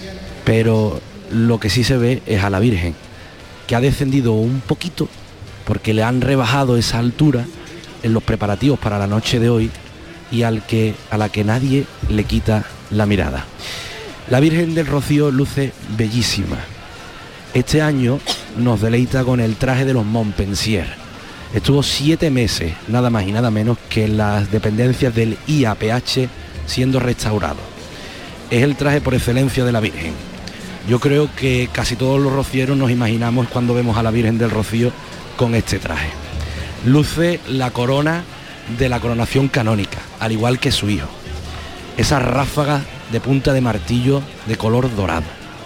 pero lo que sí se ve es a la Virgen, que ha descendido un poquito porque le han rebajado esa altura en los preparativos para la noche de hoy, y a la que nadie le quita la mirada. La Virgen del Rocío luce bellísima. Este año nos deleita con el traje de los Montpensier. Estuvo 7 meses, nada más y nada menos, que en las dependencias del IAPH siendo restaurado. Es el traje por excelencia de la Virgen. Yo creo que casi todos los rocieros nos imaginamos cuando vemos a la Virgen del Rocío con este traje. Luce la corona de la coronación canónica, al igual que su hijo. Esas ráfagas de punta de martillo de color dorado.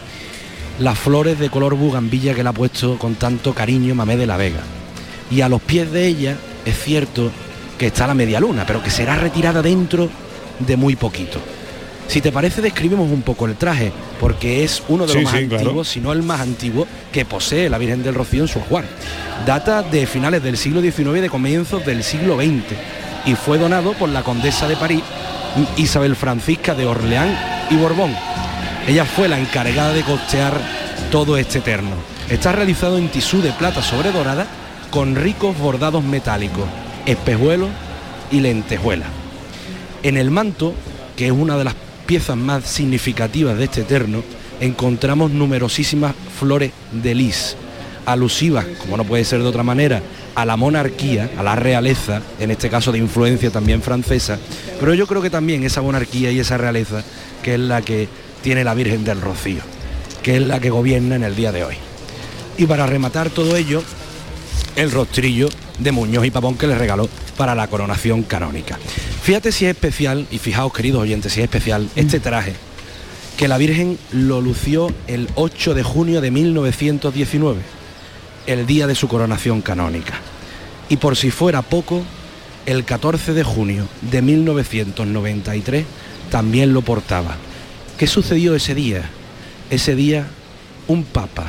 Las flores de color bugambilla que le ha puesto con tanto cariño Mamé de la Vega. Y a los pies de ella es cierto que está la media luna, pero que será retirada dentro de muy poquito. Si te parece, describimos un poco el traje, porque es uno de los más antiguos, claro, si no el más antiguo que posee la Virgen del Rocío en su ajuar. Data de finales del siglo XIX y de comienzos del siglo XX, y fue donado por la condesa de París, Isabel Francisca de Orleán y Borbón. Ella fue la encargada de costear todo este terno. Está realizado en tisú de plata sobre dorada, con ricos bordados metálicos, espejuelos y lentejuelas. En el manto, que es una de las piezas más significativas de este terno, encontramos numerosísimas flores de lis, alusivas, como no puede ser de otra manera, a la monarquía, a la realeza, en este caso de influencia también francesa, pero yo creo que también esa monarquía y esa realeza que es la que tiene la Virgen del Rocío, que es la que gobierna en el día de hoy. Y para rematar todo ello, el rostrillo de Muñoz y Pavón que le regaló para la coronación canónica. Fíjate si es especial, y fijaos, queridos oyentes, si es especial este traje, que la Virgen lo lució el 8 de junio de 1919, el día de su coronación canónica. Y por si fuera poco, el 14 de junio de 1993 también lo portaba. ¿Qué sucedió ese día? Ese día, un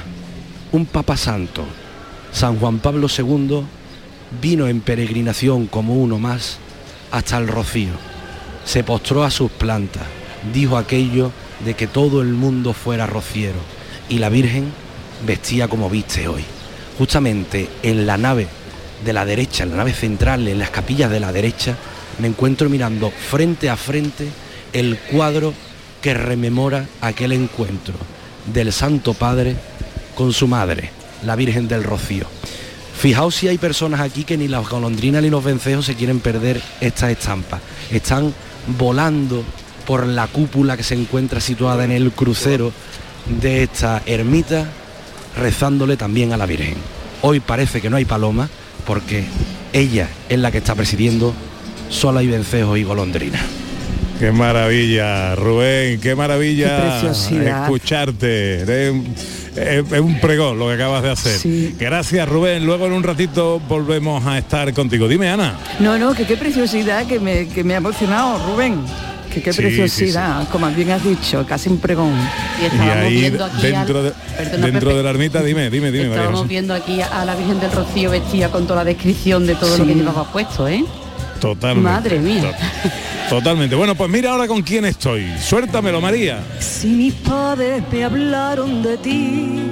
papa santo, San Juan Pablo II, vino en peregrinación como uno más hasta el Rocío, se postró a sus plantas, dijo aquello de que todo el mundo fuera rociero, y la Virgen vestía como viste hoy. Justamente en la nave de la derecha, en la nave central, en las capillas de la derecha, me encuentro mirando frente a frente el cuadro que rememora aquel encuentro del Santo Padre con su madre, la Virgen del Rocío. Fijaos si hay personas aquí que ni las golondrinas ni los vencejos se quieren perder estas estampas. Están volando por la cúpula que se encuentra situada en el crucero de esta ermita, rezándole también a la Virgen. Hoy parece que no hay paloma, porque ella es la que está presidiendo, solo hay vencejos y golondrinas. Qué maravilla, Rubén, qué maravilla. Qué preciosidad. Escucharte. Es un pregón lo que acabas de hacer. Sí. Gracias, Rubén. Luego en un ratito volvemos a estar contigo. Dime, Ana. No, que qué preciosidad, que me ha emocionado, Rubén. Que qué preciosidad, como bien has dicho, casi un pregón. Y ahí dentro de la ermita, dime. Estábamos viendo aquí a la Virgen del Rocío vestida con toda la descripción de todo lo que llevaba puesto, ¿eh? Totalmente. Madre mía. Totalmente. Bueno, pues mira ahora con quién estoy. Suéltamelo, María. Si mis padres me hablaron de ti,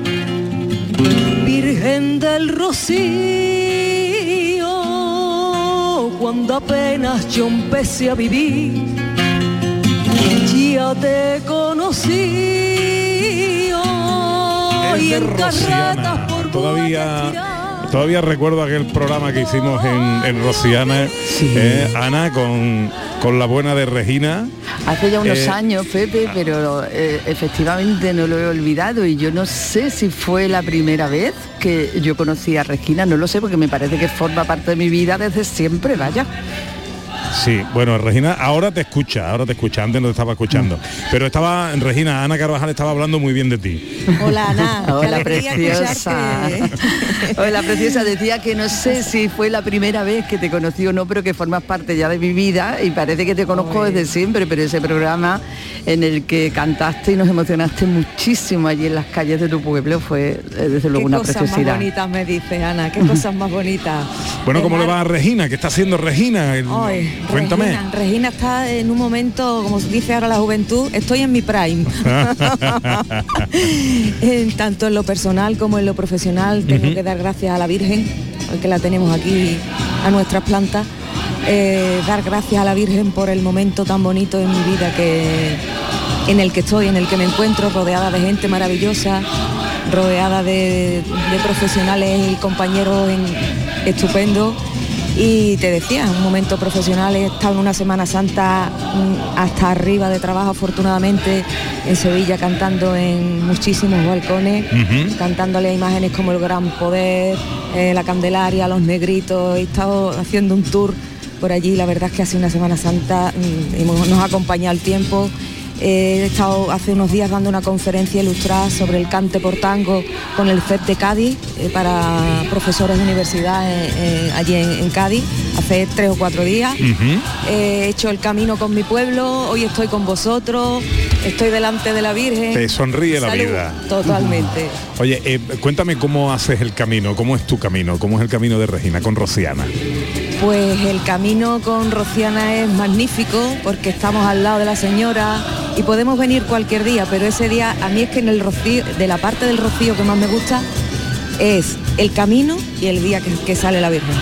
Virgen del Rocío, cuando apenas yo empecé a vivir, ya te conocí. Y en carretas por Todavía recuerdo aquel programa que hicimos en Rociana, Ana, con la buena de Regina. Hace ya unos años, Pepe, pero efectivamente no lo he olvidado, y yo no sé si fue la primera vez que yo conocí a Regina, no lo sé, porque me parece que forma parte de mi vida desde siempre, vaya. Sí, bueno, Regina ahora te escucha, antes no te estaba escuchando. Pero Regina, Ana Carvajal estaba hablando muy bien de ti. Hola, Ana. Hola, preciosa. Hola, preciosa. Decía que no sé si fue la primera vez que te conocí o no, pero que formas parte ya de mi vida, y parece que te conozco desde siempre, pero ese programa en el que cantaste y nos emocionaste muchísimo allí en las calles de tu pueblo fue desde luego una preciosidad. Qué cosas más bonitas me dices, Ana, qué cosas más bonitas. Bueno, ¿cómo le va a Regina? ¿Qué está haciendo Regina? Cuéntame. Regina está en un momento, como se dice ahora la juventud, estoy en mi prime. Tanto en lo personal como en lo profesional, tengo que dar gracias a la Virgen, porque la tenemos aquí a nuestras plantas. Dar gracias a la Virgen por el momento tan bonito en mi vida en el que estoy, en el que me encuentro, rodeada de gente maravillosa, rodeada de profesionales y compañeros estupendos. Y te decía, en un momento profesional, he estado en una Semana Santa hasta arriba de trabajo, afortunadamente, en Sevilla, cantando en muchísimos balcones, cantándole a imágenes como el Gran Poder, la Candelaria, los Negritos. He estado haciendo un tour por allí. La verdad es que ha sido una Semana Santa, nos ha acompañado el tiempo. He estado hace unos días dando una conferencia ilustrada sobre el cante por tango con el CEP de Cádiz, para profesores de universidad allí en Cádiz, hace 3 o 4 días. He hecho el camino con mi pueblo, hoy estoy con vosotros, estoy delante de la Virgen. Te sonríe la vida. Totalmente. Oye, cuéntame cómo haces el camino, cómo es tu camino, cómo es el camino de Regina con Rociana. Pues el camino con Rociana es magnífico, porque estamos al lado de la Señora y podemos venir cualquier día, pero ese día, a mí es que en el Rocío, de la parte del Rocío que más me gusta, es el camino y el día que sale la Virgen.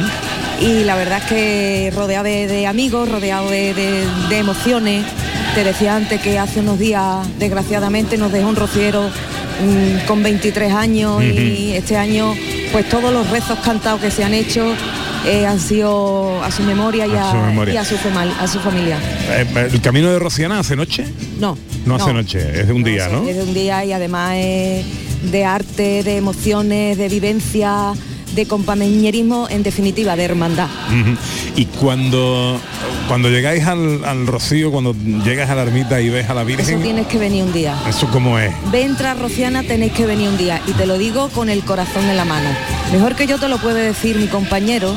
Y la verdad es que rodeado de amigos, rodeado de emociones. Te decía antes que hace unos días, desgraciadamente, nos dejó un rociero con 23 años y este año, pues todos los rezos cantados que se han hecho han sido a su memoria y a su familia. ¿El camino de Rociana hace noche? No hace noche, es de un día, ¿no? Es de un día, y además es de arte, de emociones, de vivencia, de compañerismo, en definitiva, de hermandad. Y cuando llegáis al Rocío, cuando llegas a la ermita y ves a la Virgen... Eso tienes que venir un día. ¿Eso cómo es? Ven tras Rociana, tenéis que venir un día, y te lo digo con el corazón en la mano. Mejor que yo te lo puede decir mi compañero,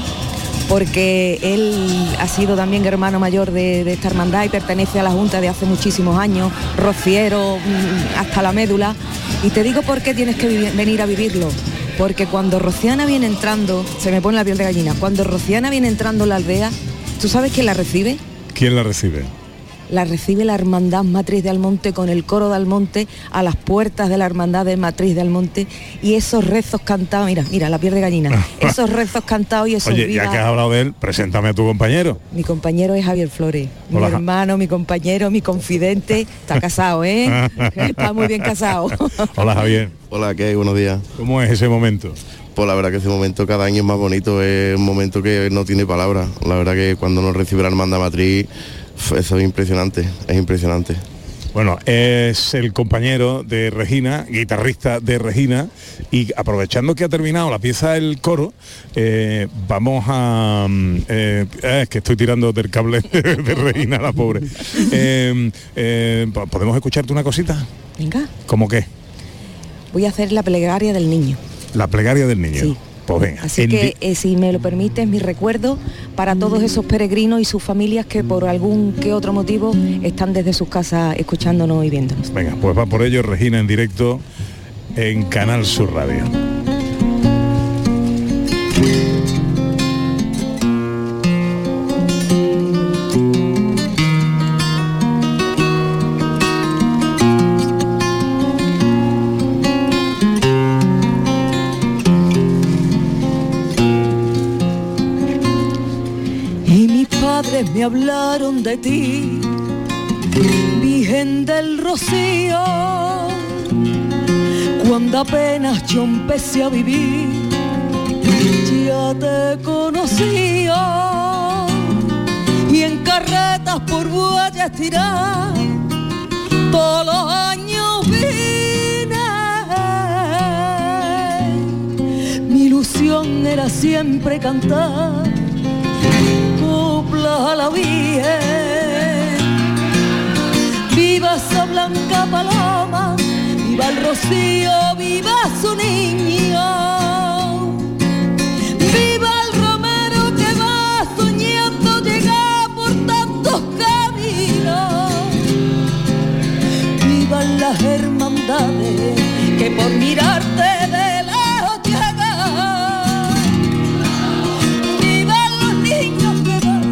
porque él ha sido también hermano mayor de esta hermandad y pertenece a la Junta de hace muchísimos años, rociero hasta la médula. Y te digo por qué tienes que venir a vivirlo. Porque cuando Rociana viene entrando, se me pone la piel de gallina, cuando Rociana viene entrando en la aldea, ¿tú sabes quién la recibe? ¿Quién la recibe? La recibe la Hermandad Matriz de Almonte con el coro de Almonte a las puertas de la Hermandad de Matriz de Almonte, y esos rezos cantados, mira, la piel de gallina, esos rezos cantados y esos Oye, ya que has hablado de él, preséntame a tu compañero. Mi compañero es Javier Flores, Hola. mi hermano, mi compañero, mi confidente, está casado, está muy bien casado. Hola, Javier. Hola, ¿qué hay? Buenos días. ¿Cómo es ese momento? Pues la verdad que ese momento cada año es más bonito, es un momento que no tiene palabras. La verdad que cuando nos recibe la Hermandad Matriz, eso es impresionante, es impresionante. Bueno, es el compañero de Regina, guitarrista de Regina, y aprovechando que ha terminado la pieza del coro, vamos a... es que estoy tirando del cable de Regina, la pobre. ¿Podemos escucharte una cosita? Venga. ¿Cómo qué? Voy a hacer la plegaria del niño. La plegaria del niño. Sí. Pues venga. Así que, si me lo permites, mi recuerdo para todos esos peregrinos y sus familias que por algún que otro motivo están desde sus casas escuchándonos y viéndonos. Venga, pues va por ello Regina en directo en Canal Sur Radio. Me hablaron de ti, Virgen del Rocío, cuando apenas yo empecé a vivir, ya te conocía, y en carretas por valles tirar, todos los años vine. Mi ilusión era siempre cantar a la Virgen, viva esa blanca paloma, viva el rocío, viva su niño, viva el romero que va soñando llegar por tantos caminos, viva las hermandades que por mirarte de lejos llegan, viva los niños que van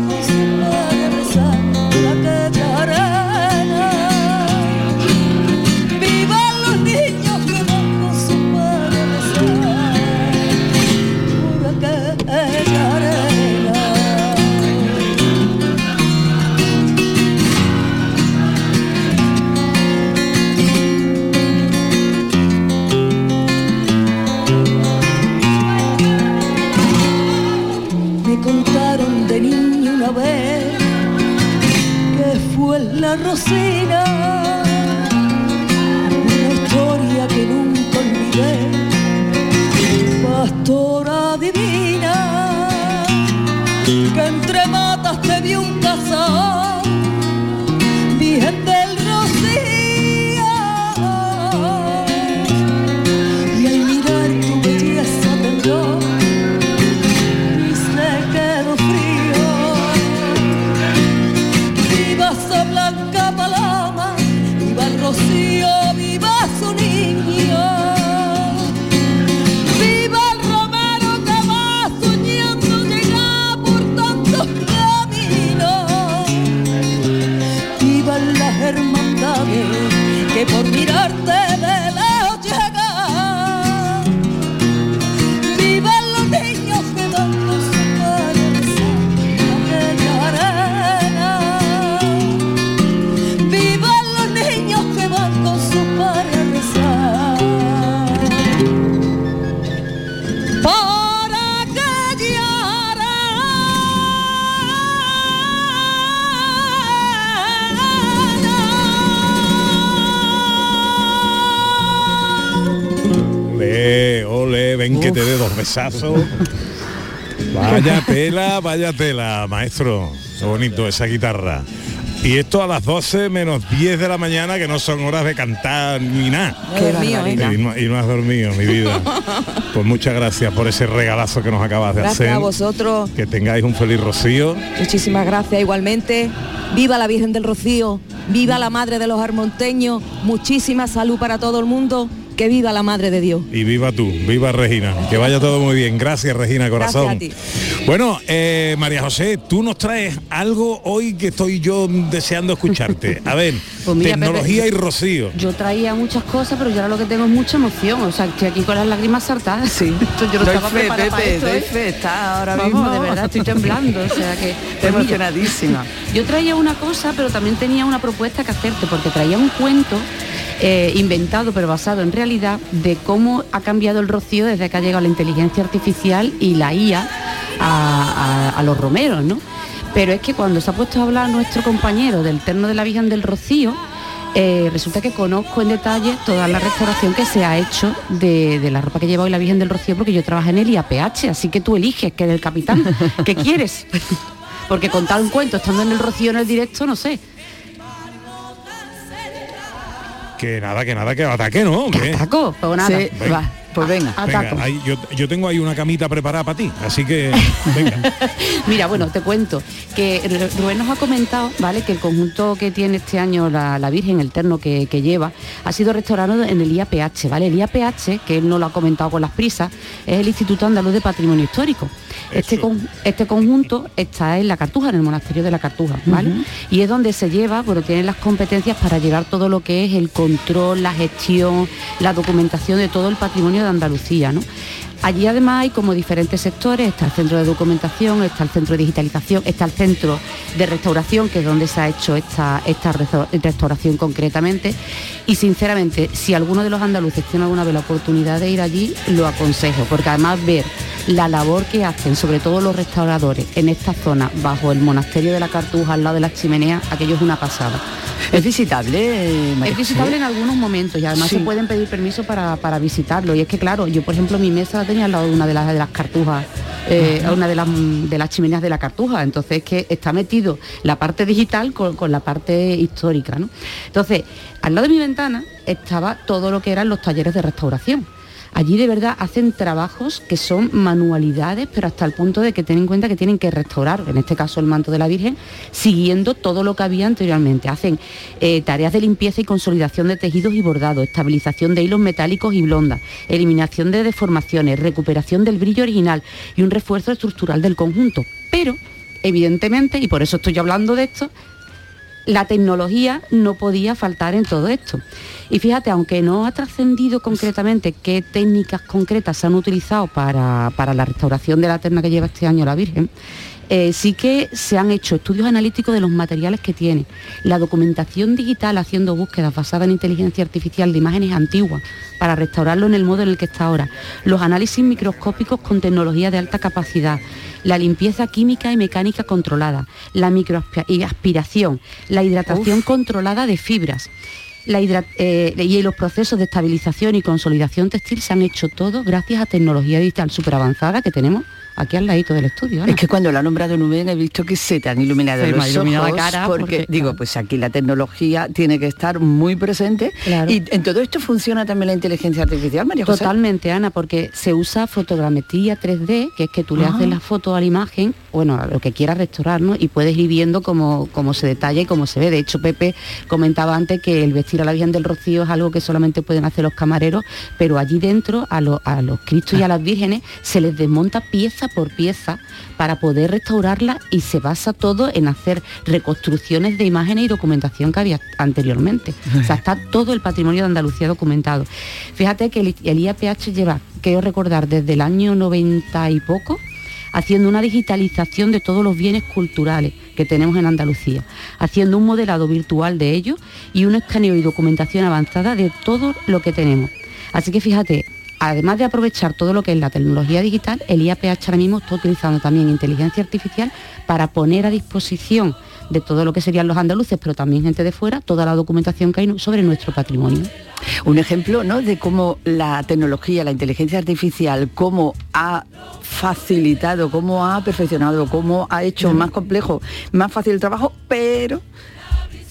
la Rosina, una historia que nunca olvidé, pastora divina, que entre matas te vi un cazador, Virgen del Rocío, y al mirar tu belleza tembló y se quedó frío. Viva esa blanca paloma, viva el rocío, viva su niño, viva el romero que va soñando llegar por tantos caminos, viva las hermandades que por mirarte de lejos llegan, viva los niños que van con su padre a aquella arena. Ven que te dé dos besazos. Vaya tela, maestro. Qué bonito esa guitarra. Y esto a las 12 menos 10 de la mañana, que no son horas de cantar ni nada. Y no has dormido, mi vida. Pues muchas gracias por ese regalazo que nos acabas de hacer. Gracias a vosotros. Que tengáis un feliz rocío. Muchísimas gracias igualmente. Viva la Virgen del Rocío, viva la Madre de los Armonteños, muchísima salud para todo el mundo Que viva la Madre de Dios. Y viva tú, viva Regina. Que vaya todo muy bien. Gracias, Regina, corazón. Gracias a ti. Bueno, María José, tú nos traes algo hoy que estoy yo deseando escucharte. A ver, Pues mira, tecnología Pepe, y rocío. Yo traía muchas cosas, pero yo ahora lo que tengo es mucha emoción. O sea, estoy aquí con las lágrimas saltadas. Sí. Yo no Doy estaba fe, preparada para Pepe, esto, doy ¿eh? fe, está ahora Vamos, mismo. de verdad, estoy temblando. O sea que... Estoy Pues mira, emocionadísima. yo traía una cosa, pero también tenía una propuesta que hacerte, porque traía un cuento inventado, pero basado en realidad, de cómo ha cambiado el rocío desde que ha llegado la inteligencia artificial y la IA a los romeros, ¿no? Pero es que cuando se ha puesto a hablar nuestro compañero del terno de la Virgen del Rocío, resulta que conozco en detalle toda la restauración que se ha hecho de la ropa que lleva hoy la Virgen del Rocío, porque yo trabajé en el IAPH, así que tú eliges, que eres el capitán. ¿Qué quieres? Porque contar un cuento estando en el Rocío en el directo, no sé. Que ataque, ¿no? ¿Qué? ¿Ataco? Pues nada. Sí, va, pues venga. Ataco. Ahí, yo tengo ahí una camita preparada para ti, así que venga. Mira, bueno, te cuento que Rubén nos ha comentado, ¿vale?, que el conjunto que tiene este año la Virgen, el terno que lleva, ha sido restaurado en el IAPH, ¿vale? El IAPH, que él no lo ha comentado con las prisas, es el Instituto Andaluz de Patrimonio Histórico. Este conjunto está en la Cartuja, en el monasterio de la Cartuja, ¿vale? Y es donde se lleva, bueno, tienen las competencias para llevar todo lo que es el control, la gestión, la documentación de todo el patrimonio de Andalucía, ¿no? Allí además hay como diferentes sectores, está el centro de documentación, está el centro de digitalización, está el centro de restauración, que es donde se ha hecho esta restauración concretamente, y sinceramente, si alguno de los andaluces tiene alguna vez la oportunidad de ir allí, lo aconsejo, porque además ver la labor que hacen, sobre todo los restauradores, en esta zona, bajo el monasterio de la Cartuja, al lado de las chimeneas, aquello es una pasada. ¿Es visitable, María Es visitable José? en algunos momentos y además Sí. se pueden pedir permiso para visitarlo. Y es que claro, yo por ejemplo mi mesa la tenía al lado de una de las cartujas, una de las chimeneas de la Cartuja. Entonces es que está metido la parte digital con la parte histórica, ¿no? Entonces, al lado de mi ventana estaba todo lo que eran los talleres de restauración. Allí de verdad hacen trabajos que son manualidades, pero hasta el punto de que ten en cuenta que tienen que restaurar, en este caso el manto de la Virgen, siguiendo todo lo que había anteriormente. Hacen tareas de limpieza y consolidación de tejidos y bordados, estabilización de hilos metálicos y blondas, eliminación de deformaciones, recuperación del brillo original y un refuerzo estructural del conjunto. Pero, evidentemente, y por eso estoy hablando de esto, la tecnología no podía faltar en todo esto. Y fíjate, aunque no ha trascendido concretamente qué técnicas concretas se han utilizado para la restauración de la terna que lleva este año la Virgen, sí que se han hecho estudios analíticos de los materiales que tiene, la documentación digital haciendo búsquedas basadas en inteligencia artificial de imágenes antiguas para restaurarlo en el modo en el que está ahora, los análisis microscópicos con tecnología de alta capacidad, la limpieza química y mecánica controlada, la microaspiración, la hidratación controlada de fibras, y los procesos de estabilización y consolidación textil se han hecho todos gracias a tecnología digital súper avanzada que tenemos aquí al ladito del estudio, Ana. Es que cuando lo ha nombrado Nubén he visto que se te han iluminado Se me ha los iluminado ojos, la cara, porque digo, pues aquí la tecnología tiene que estar muy presente. Claro. Y en todo esto funciona también la inteligencia artificial, María José. Totalmente, Ana, porque se usa fotogrametría 3D, que es que tú le haces la foto a la imagen, bueno, a lo que quieras restaurar, ¿no? Y puedes ir viendo cómo se detalla y cómo se ve. De hecho, Pepe comentaba antes que el vestir a la Virgen del Rocío es algo que solamente pueden hacer los camareros, pero allí dentro a los Cristos y a las vírgenes se les desmonta pieza por pieza para poder restaurarla, y se basa todo en hacer reconstrucciones de imágenes y documentación que había anteriormente. O sea, está todo el patrimonio de Andalucía documentado. Fíjate que el IAPH lleva, quiero recordar, desde el año 90 y poco, haciendo una digitalización de todos los bienes culturales que tenemos en Andalucía, haciendo un modelado virtual de ellos y un escaneo y documentación avanzada de todo lo que tenemos. Así que fíjate, además de aprovechar todo lo que es la tecnología digital, el IAPH ahora mismo está utilizando también inteligencia artificial para poner a disposición de todo lo que serían los andaluces, pero también gente de fuera, toda la documentación que hay sobre nuestro patrimonio. Un ejemplo, ¿no?, de cómo la tecnología, la inteligencia artificial, cómo ha facilitado, cómo ha perfeccionado, cómo ha hecho más complejo, más fácil el trabajo, pero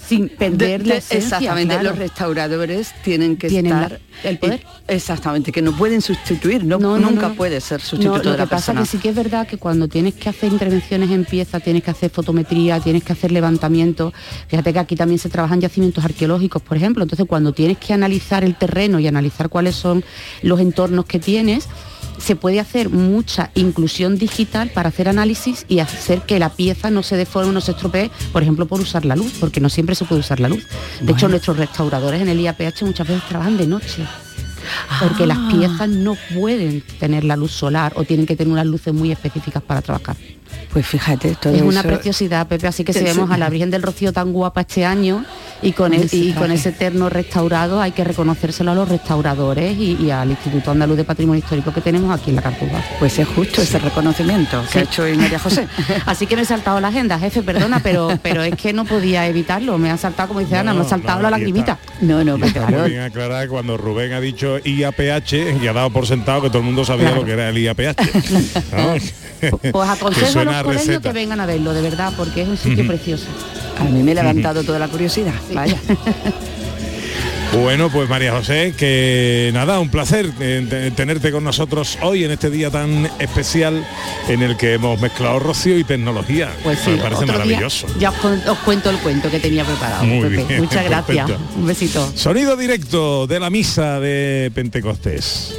sin perder la esencia. Exactamente, claro. los restauradores tienen que Tienen estar... el poder. Exactamente, que no pueden sustituir, nunca puede ser sustituto lo de la que pasa persona. que sí que es verdad que cuando tienes que hacer intervenciones en pieza, tienes que hacer fotometría, tienes que hacer levantamiento. Fíjate que aquí también se trabajan yacimientos arqueológicos, por ejemplo. Entonces, cuando tienes que analizar el terreno y analizar cuáles son los entornos que tienes, se puede hacer mucha inclusión digital para hacer análisis y hacer que la pieza no se deforme, no se estropee, por ejemplo, por usar la luz, porque no siempre se puede usar la luz. De hecho, nuestros restauradores en el IAPH muchas veces trabajan de noche, porque las piezas no pueden tener la luz solar o tienen que tener unas luces muy específicas para trabajar. Pues fíjate, todo es una eso... preciosidad, Pepe, así que si vemos a la Virgen del Rocío tan guapa este año y con ese terno restaurado, hay que reconocérselo a los restauradores y al Instituto Andaluz de Patrimonio Histórico que tenemos aquí en la Cartuja. Pues es justo ese reconocimiento que ha hecho hoy María José. Así que me he saltado la agenda, jefe, perdona, pero es que no podía evitarlo, me ha saltado, como dice Ana, me ha saltado la lagrimita. Está muy bien aclarar cuando Rubén ha dicho IAPH y ha dado por sentado que todo el mundo sabía lo que era el IAPH. ¿No? Pues aconsejo a los colegios receta. que vengan a verlo, de verdad, porque es un sitio precioso. A mí me ha levantado toda la curiosidad. Sí. Vaya. Bueno, pues María José, que nada, un placer tenerte con nosotros hoy en este día tan especial en el que hemos mezclado rocío y tecnología. Pues sí, me parece maravilloso. Ya os cuento el cuento que tenía preparado. Muy Pepe. bien, muchas gracias. perfecto. Un besito. Sonido directo de la misa de Pentecostés.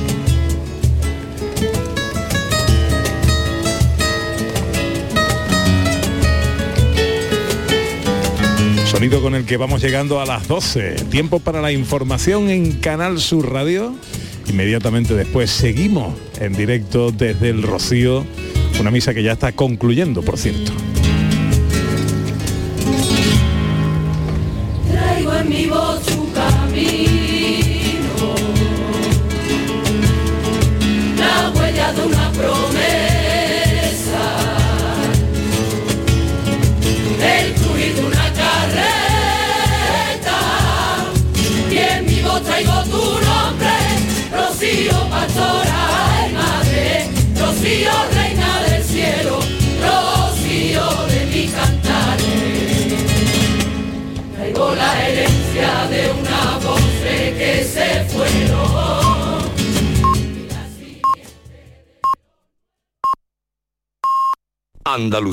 Sonido con el que vamos llegando a las 12. Tiempo para la información en Canal Sur Radio. Inmediatamente después seguimos en directo desde el Rocío. Una misa que ya está concluyendo, por cierto. Traigo en mi voz su camino, la huella de una promesa, el fluir de una carreta, y en mi voz traigo tu nombre, Rocío, pastora y madre, Rocío, reina del cielo, Rocío de mi cantar. Traigo la herencia de una voz que se fueron. Andalucía.